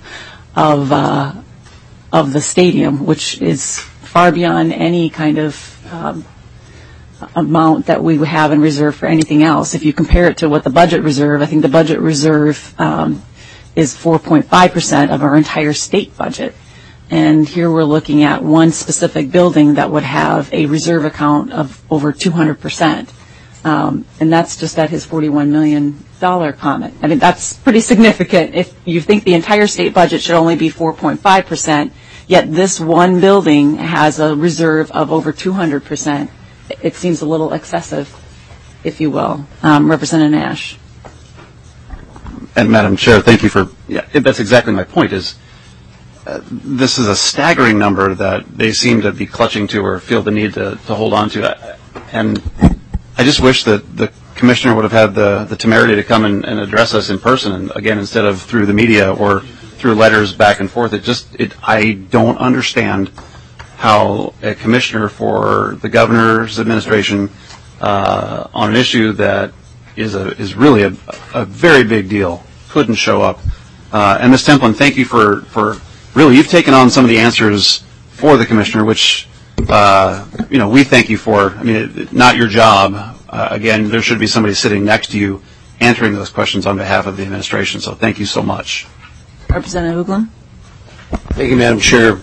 the stadium, which is far beyond any kind of amount that we would have in reserve for anything else. If you compare it to what the budget reserve, I think the budget reserve is 4.5% of our entire state budget. And here we're looking at one specific building that would have a reserve account of over 200%. And that's just at his $41 million comment. I mean, that's pretty significant. If you think the entire state budget should only be 4.5%, yet this one building has a reserve of over 200%, it seems a little excessive, if you will. Representative Nash. And Madam Chair, thank you for, that's exactly my point is, this is a staggering number that they seem to be clutching to or feel the need to hold on to. And I just wish that the commissioner would have had the temerity to come and address us in person, and again, instead of through the media or through letters back and forth. I don't understand how a commissioner for the governor's administration on an issue that is really a very big deal couldn't show up. And Ms. Templin, thank you for really, you've taken on some of the answers for the commissioner, which we thank you for. I mean, not your job. Again, there should be somebody sitting next to you answering those questions on behalf of the administration. So thank you so much. Representative Uglin. Thank you, Madam Chair.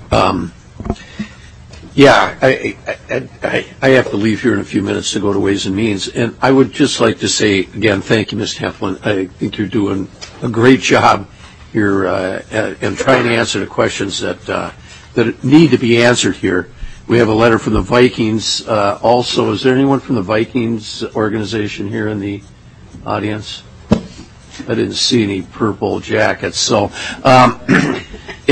I have to leave here in a few minutes to go to Ways and Means, and I would just like to say again, thank you, Ms. Templin. I think you're doing a great job here and trying to answer the questions that need to be answered here. We have a letter from the Vikings. Also, is there anyone from the Vikings organization here in the audience? I didn't see any purple jackets. So, and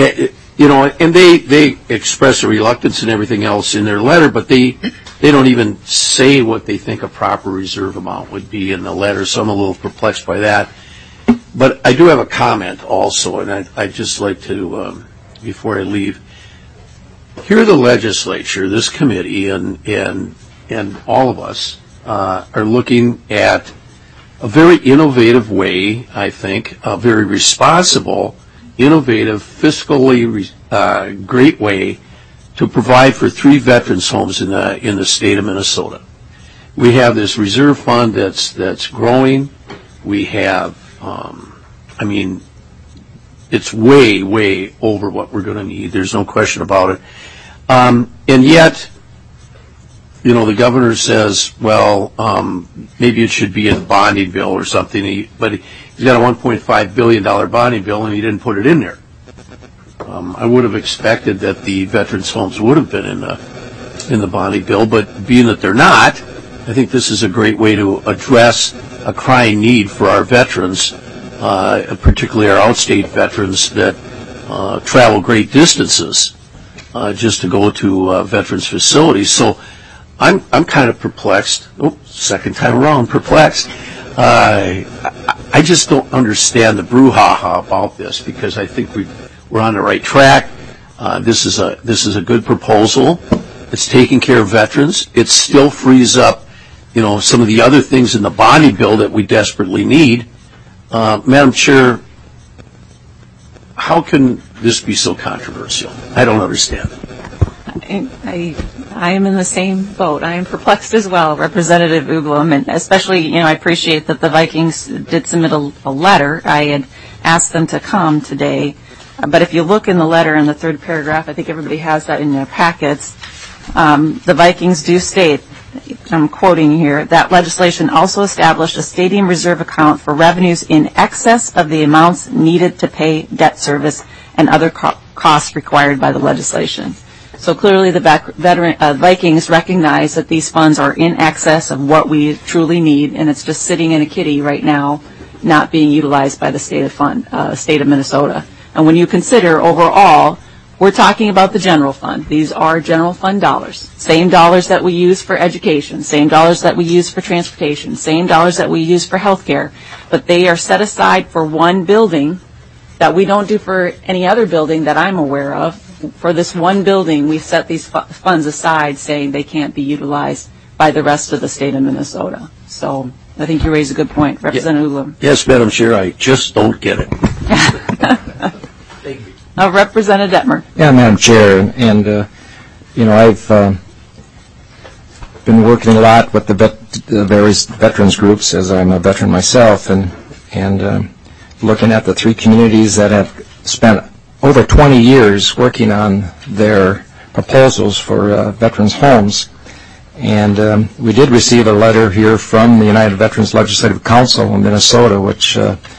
they express a reluctance and everything else in their letter, but they don't even say what they think a proper reserve amount would be in the letter. So I'm a little perplexed by that. But I do have a comment also, and I'd just like to, before I leave, here the legislature, this committee, and all of us are looking at a very innovative way, I think, a very responsible, innovative, fiscally great way to provide for 3 veterans homes in the state of Minnesota. We have this reserve fund that's growing. We have, it's way, way over what we're going to need. There's no question about it. And yet, the governor says, well, maybe it should be in the bonding bill or something. But he's got a $1.5 billion bonding bill, and he didn't put it in there. I would have expected that the veterans' homes would have been in the bonding bill, but being that they're not, I think this is a great way to address a crying need for our veterans, particularly our outstate veterans that travel great distances just to go to veterans facilities. So I'm kind of perplexed. Oh, second time around, perplexed. I just don't understand the brouhaha about this, because I think we're on the right track. This is a good proposal. It's taking care of veterans. It still frees up, some of the other things in the body bill that we desperately need. Madam Chair, how can this be so controversial? I don't understand it. I am in the same boat. I am perplexed as well, Representative Uglum, and especially, I appreciate that the Vikings did submit a letter. I had asked them to come today, but if you look in the letter in the third paragraph, I think everybody has that in their packets, the Vikings do state, I'm quoting here, that legislation also established a stadium reserve account for revenues in excess of the amounts needed to pay debt service and other costs required by the legislation. So clearly the Vikings recognize that these funds are in excess of what we truly need, and it's just sitting in a kitty right now, not being utilized by the state of Minnesota. And when you consider overall, we're talking about the general fund. These are general fund dollars. Same dollars that we use for education, same dollars that we use for transportation, same dollars that we use for health care, but they are set aside for one building that we don't do for any other building that I'm aware of. For this one building, we set these funds aside, saying they can't be utilized by the rest of the state of Minnesota. So I think you raise a good point, Representative Uglum. Yes, Madam Chair, I just don't get it. Thank you. Representative Detmer. Yeah, Madam Chair, and I've been working a lot with the various veterans groups, as I'm a veteran myself, and looking at the three communities that have spent over 20 years working on their proposals for veterans' homes. And we did receive a letter here from the United Veterans Legislative Council in Minnesota, which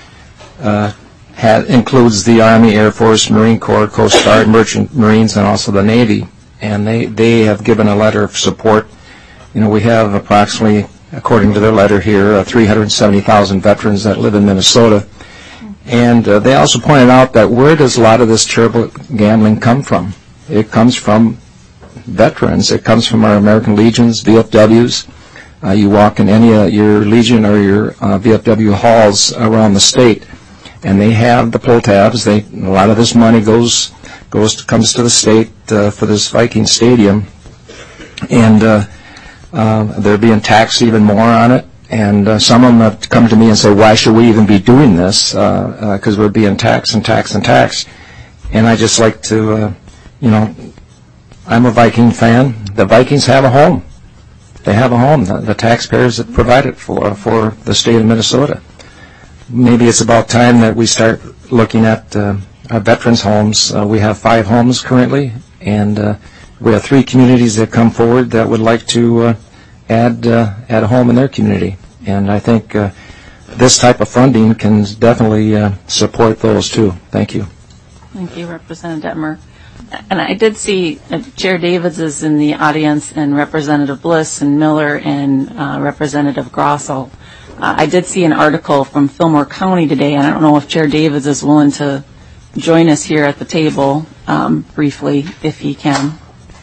includes the Army, Air Force, Marine Corps, Coast Guard, Merchant Marines, and also the Navy. And they have given a letter of support. We have approximately, according to their letter here, 370,000 veterans that live in Minnesota. And they also pointed out that where does a lot of this charitable gambling come from? It comes from veterans. It comes from our American Legions, VFWs. You walk in any of your Legion or your VFW halls around the state, and they have the pull tabs. A lot of this money comes to the state for this Viking stadium, and they're being taxed even more on it. And some of them have come to me and say, why should we even be doing this? Because we're being taxed and taxed and taxed. And I just like to, I'm a Viking fan. The Vikings have a home. They have a home. The taxpayers that provide it for the state of Minnesota. Maybe it's about time that we start looking at our veterans' homes. We have 5 homes currently, and we have 3 communities that come forward that would like to add a home in their community. And I think this type of funding can definitely support those too. Thank you. Thank you, Representative Detmer. And I did see Chair Davids is in the audience, and Representative Bliss and Miller and Representative Grossel. I did see an article from Fillmore County today, and I don't know if Chair Davids is willing to join us here at the table briefly, if he can.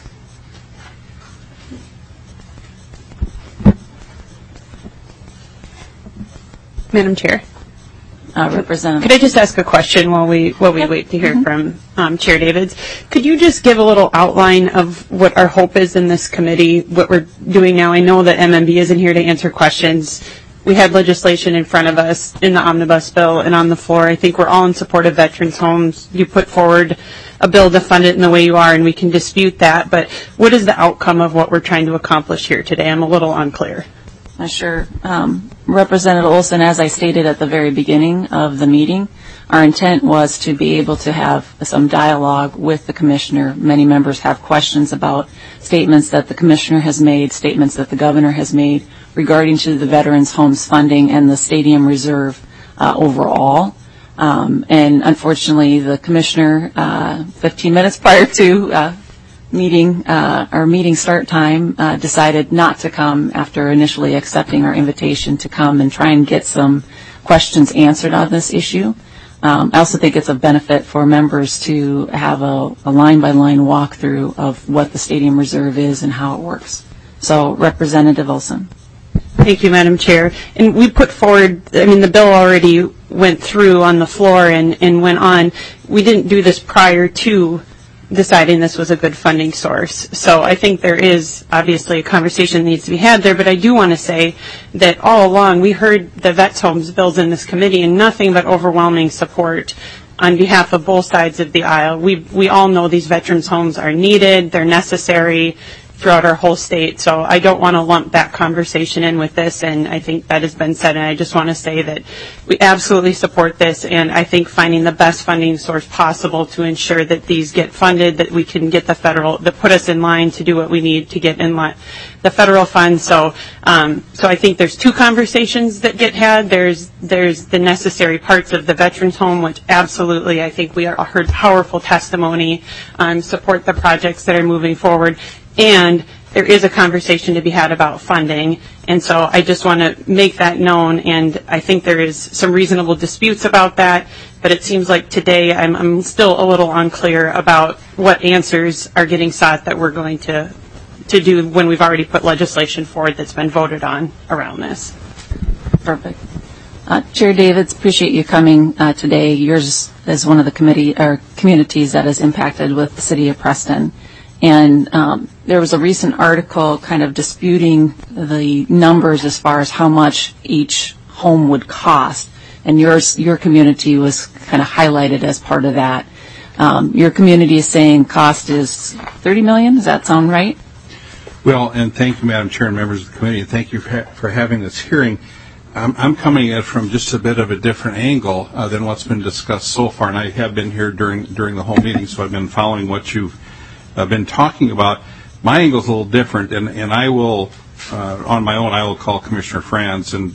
Madam Chair. Representative. Could I just ask a question while we wait to hear from Chair Davids? Could you just give a little outline of what our hope is in this committee, what we're doing now? I know that MMB isn't here to answer questions. We had legislation in front of us in the omnibus bill and on the floor. I think we're all in support of veterans' homes. You put forward a bill to fund it in the way you are, and we can dispute that. But what is the outcome of what we're trying to accomplish here today? I'm a little unclear. Sure. Representative Olson, as I stated at the very beginning of the meeting, our intent was to be able to have some dialogue with the commissioner. Many members have questions about statements that the commissioner has made, statements that the governor has made regarding to the Veterans Homes funding and the stadium reserve overall. And unfortunately, the commissioner, 15 minutes prior to meeting, our meeting start time, decided not to come after initially accepting our invitation to come and try and get some questions answered on this issue. I also think it's a benefit for members to have a line-by-line walkthrough of what the stadium reserve is and how it works. So, Representative Olson. Thank you, Madam Chair. And we put forward, the bill already went through on the floor and went on. We didn't do this prior to deciding this was a good funding source. So I think there is obviously a conversation that needs to be had there, but I do want to say that all along we heard the Vets Homes bills in this committee and nothing but overwhelming support on behalf of both sides of the aisle. We all know these veterans' homes are needed, they're necessary throughout our whole state. So I don't want to lump that conversation in with this, and I think that has been said, and I just want to say that we absolutely support this, and I think finding the best funding source possible to ensure that these get funded, that we can get the federal, that put us in line to do what we need to get in line, the federal funds. So I think there's two conversations that get had. There's the necessary parts of the veterans home, which absolutely I think we heard powerful testimony, support the projects that are moving forward. And there is a conversation to be had about funding, and so I just want to make that known, and I think there is some reasonable disputes about that, but it seems like today I'm still a little unclear about what answers are getting sought that we're going to do when we've already put legislation forward that's been voted on around this. Perfect. Chair Davids, appreciate you coming today. Yours is one of the communities that is impacted with the city of Preston. And there was a recent article kind of disputing the numbers as far as how much each home would cost. And your community was kind of highlighted as part of that. Your community is saying cost is $30 million. Does that sound right? Well, and thank you, Madam Chair and members of the committee, and thank you for having this hearing. I'm coming at it from just a bit of a different angle than what's been discussed so far. And I have been here during the whole meeting, so I've been following what you've been talking about. My angle is a little different, and I will, on my own, I will call Commissioner Franz, and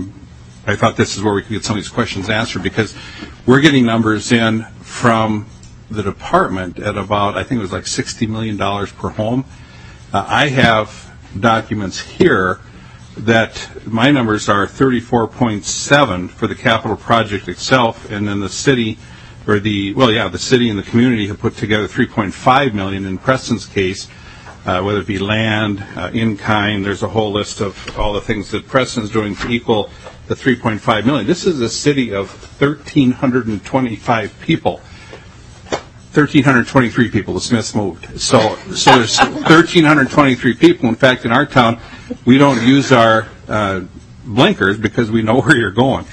I thought this is where we could get some of these questions answered, because we're getting numbers in from the department at about, I think it was like $60 million per home. I have documents here that my numbers are 34.7 for the capital project itself, and then the city, or the city and the community have put together $3.5 million in Preston's case, whether it be land, in kind. There's a whole list of all the things that Preston's doing to equal the $3.5 million. This is a city of 1,325 people. 1,323 people. The Smiths moved. So there's 1,323 people. In fact, in our town, we don't use our blinkers because we know where you're going.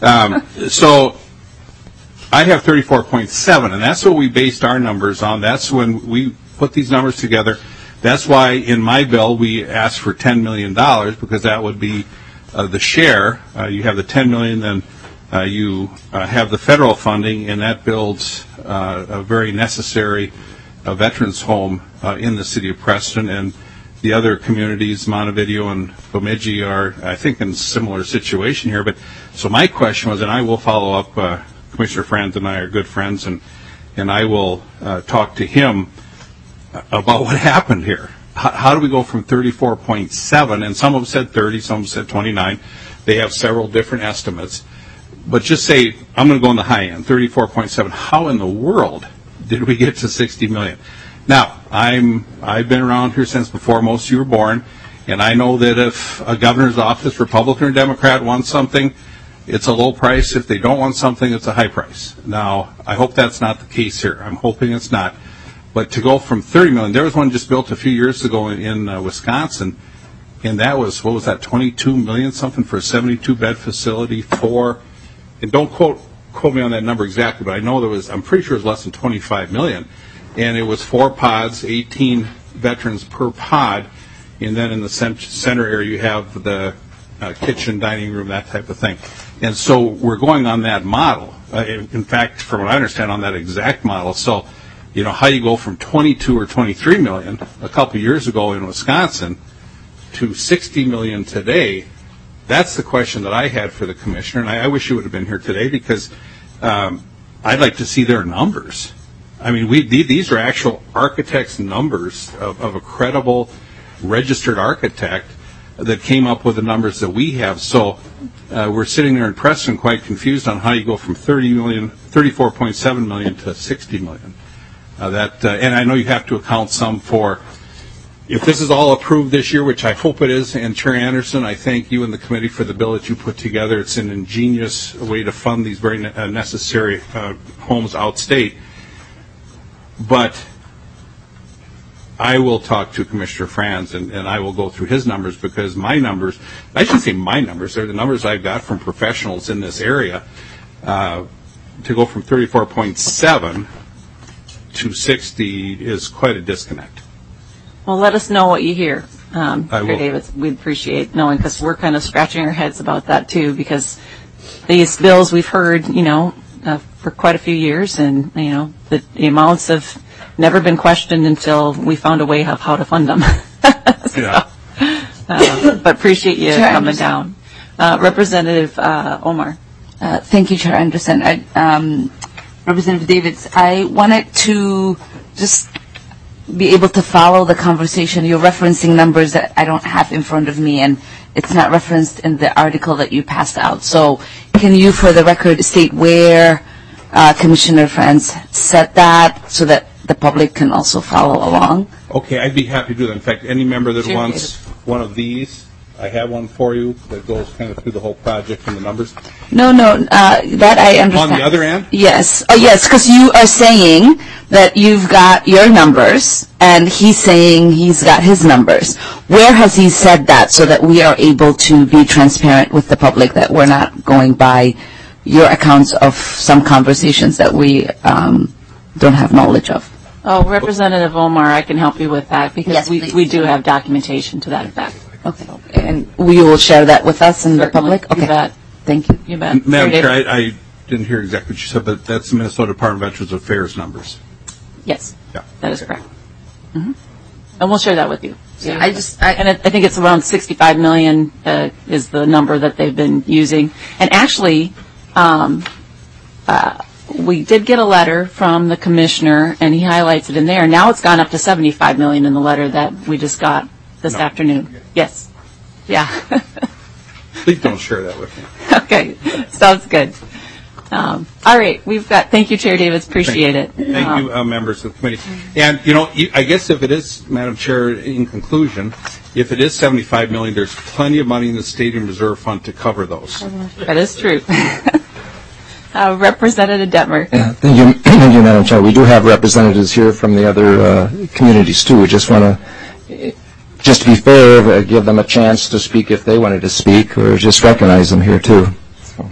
So I have 34.7, and that's what we based our numbers on. That's when we put these numbers together. That's why in my bill we asked for $10 million, because that would be the share. You have the $10 million, then you have the federal funding, and that builds a very necessary veterans home in the city of Preston. And the other communities, Montevideo and Bemidji, are, I think, in a similar situation here. But so my question was, and I will follow up, Commissioner Franz and I are good friends, and I will talk to him about what happened here. How do we go from 34.7, and some have said 30, some have said 29. They have several different estimates. But just say, I'm going to go on the high end, 34.7. How in the world did we get to $60 million? Now, I've been around here since before most of you were born, and I know that if a governor's office, Republican or Democrat, wants something, it's a low price. If they don't want something, it's a high price. Now, I hope that's not the case here. I'm hoping it's not. But to go from $30 million, there was one just built a few years ago in Wisconsin, and that was, what was that, $22 million something for a 72-bed facility for, and don't quote me on that number exactly, but I know I'm pretty sure it was less than $25 million. And it was 4 pods, 18 veterans per pod, and then in the center area you have the kitchen, dining room, that type of thing. And so we're going on that model. In fact, from what I understand, on that exact model. So, you know, how you go from 22 or 23 million a couple of years ago in Wisconsin to 60 million today, that's the question that I had for the commissioner. And I wish you would have been here today, because I'd like to see their numbers. I mean, these are actual architect's numbers of a credible registered architect that came up with the numbers that we have. So we're sitting there impressed and quite confused on how you go from 34.7 million to 60 million. And I know you have to account some for, if this is all approved this year, which I hope it is, and Chair Anderson, I thank you and the committee for the bill that you put together. It's an ingenious way to fund these very necessary homes outstate. But I will talk to Commissioner Franz, and I will go through his numbers, because my numbers, I shouldn't say my numbers, they're the numbers I've got from professionals in this area, to go from 34.7 to 60 is quite a disconnect. Well, let us know what you hear, I Chair will. Davids. We'd appreciate knowing, because we're kind of scratching our heads about that too, because these bills we've heard, for quite a few years, and, the amounts have never been questioned until we found a way of how to fund them. But appreciate you coming down. Representative Omar. Thank you, Chair Anderson. Representative Davids, I wanted to just be able to follow the conversation. You're referencing numbers that I don't have in front of me, and it's not referenced in the article that you passed out. So can you, for the record, state where Commissioner Franz said that, so that the public can also follow along? Okay, I'd be happy to do that. In fact, any member that wants one of these, I have one for you that goes kind of through the whole project and the numbers. No, that I understand. On the other end? Yes. Oh, yes, because you are saying that you've got your numbers, and he's saying he's got his numbers. Where has he said that, so that we are able to be transparent with the public, that we're not going by your accounts of some conversations that we don't have knowledge of? Oh, Representative Omar, I can help you with that, because Yes, we do have documentation to that effect. Okay. And you will share that with us and Certainly. the public? Okay. You bet. Thank you. You bet. Madam Chair Chair, Davids. I didn't hear exactly what you said, but that's the Minnesota Department of Veterans Affairs numbers. Yes, Yeah. that is correct. And we'll share that with you. Yeah, I think it's around 65 million is the number that they've been using. And actually, we did get a letter from the commissioner, and he highlights it in there. Now it's gone up to 75 million in the letter that we just got this afternoon. Yes. Yeah. Please don't share that with me. Okay. Sounds good. All right. Thank you, Chair Davids. Appreciate it. Thank you, members of the committee. And, I guess if it is, Madam Chair, in conclusion, if it is 75 million, there's plenty of money in the Stadium Reserve Fund to cover those. That is true. Representative Detmer. Yeah, thank you, Madam Chair. We do have representatives here from the other communities, too. We just want to, just to be fair, give them a chance to speak if they wanted to speak, or just recognize them here, too. So.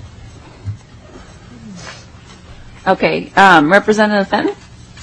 Okay. Representative Fenton?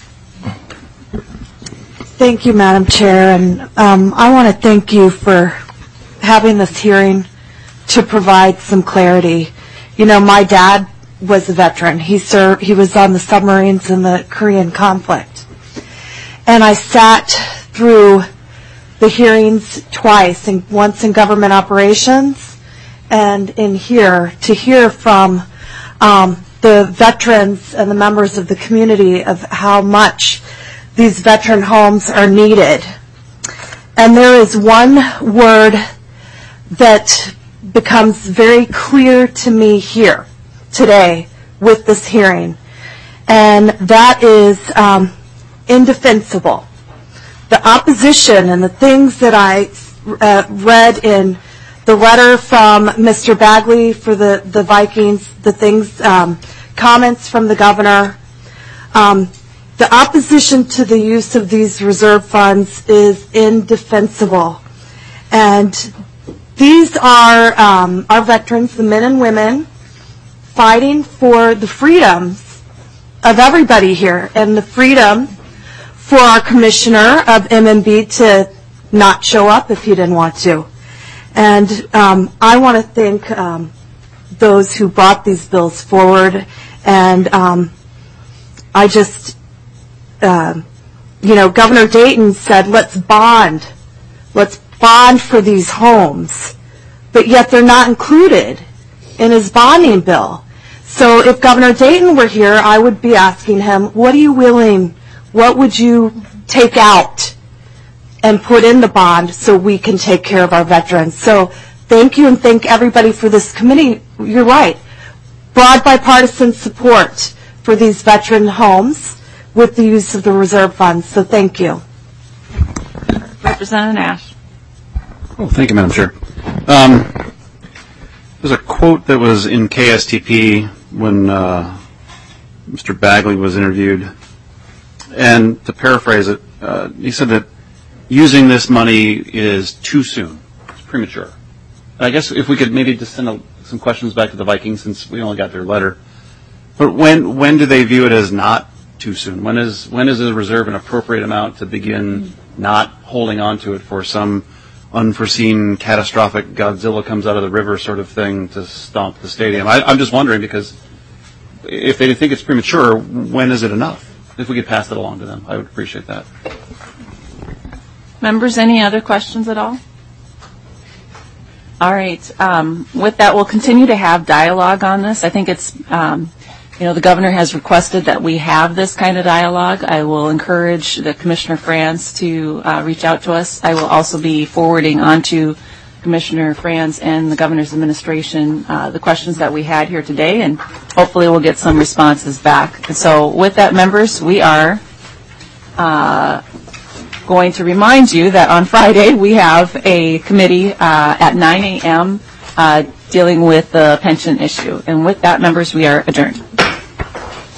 Thank you, Madam Chair, and I want to thank you for having this hearing to provide some clarity. My dad was a veteran. He was on the submarines in the Korean conflict. And I sat through the hearings twice, and once in government operations and in here, to hear from the veterans and the members of the community of how much these veteran homes are needed. And there is one word that becomes very clear to me here today with this hearing, and that is indefensible. The opposition and the things that I read in the letter from Mr. Bagley for the Vikings, the things, comments from the governor, the opposition to the use of these reserve funds is indefensible. And these are our veterans, the men and women, fighting for the freedoms of everybody here, and the freedom for our commissioner of MMB to not show up if he didn't want to. And I want to thank those who brought these bills forward. And I just, Governor Dayton said, let's bond for these homes, but yet they're not included in his bonding bill. So if Governor Dayton were here, I would be asking him, what would you take out and put in the bond so we can take care of our veterans? So thank you, and thank everybody for this committee. You're right. Broad bipartisan support for these veteran homes with the use of the reserve funds. So thank you. Representative Nash. Oh, thank you, Madam Chair. There's a quote that was in KSTP when Mr. Bagley was interviewed, and to paraphrase it, he said that using this money is too soon. It's premature. And I guess if we could maybe just send some questions back to the Vikings, since we only got their letter. But when do they view it as not too soon? When is the reserve an appropriate amount to begin not holding on to it for some unforeseen catastrophic Godzilla comes out of the river sort of thing to stomp the stadium? I'm just wondering, because if they think it's premature, when is it enough? If we could pass that along to them, I would appreciate that. Members, any other questions at all? All right. With that, we'll continue to have dialogue on this. I think it's, the governor has requested that we have this kind of dialogue. I will encourage the Commissioner Franz to reach out to us. I will also be forwarding on to Commissioner Franz and the governor's administration the questions that we had here today, and hopefully we'll get some responses back. And so with that, members, we are going to remind you that on Friday we have a committee at 9 a.m. Dealing with the pension issue. And with that, members, we are adjourned.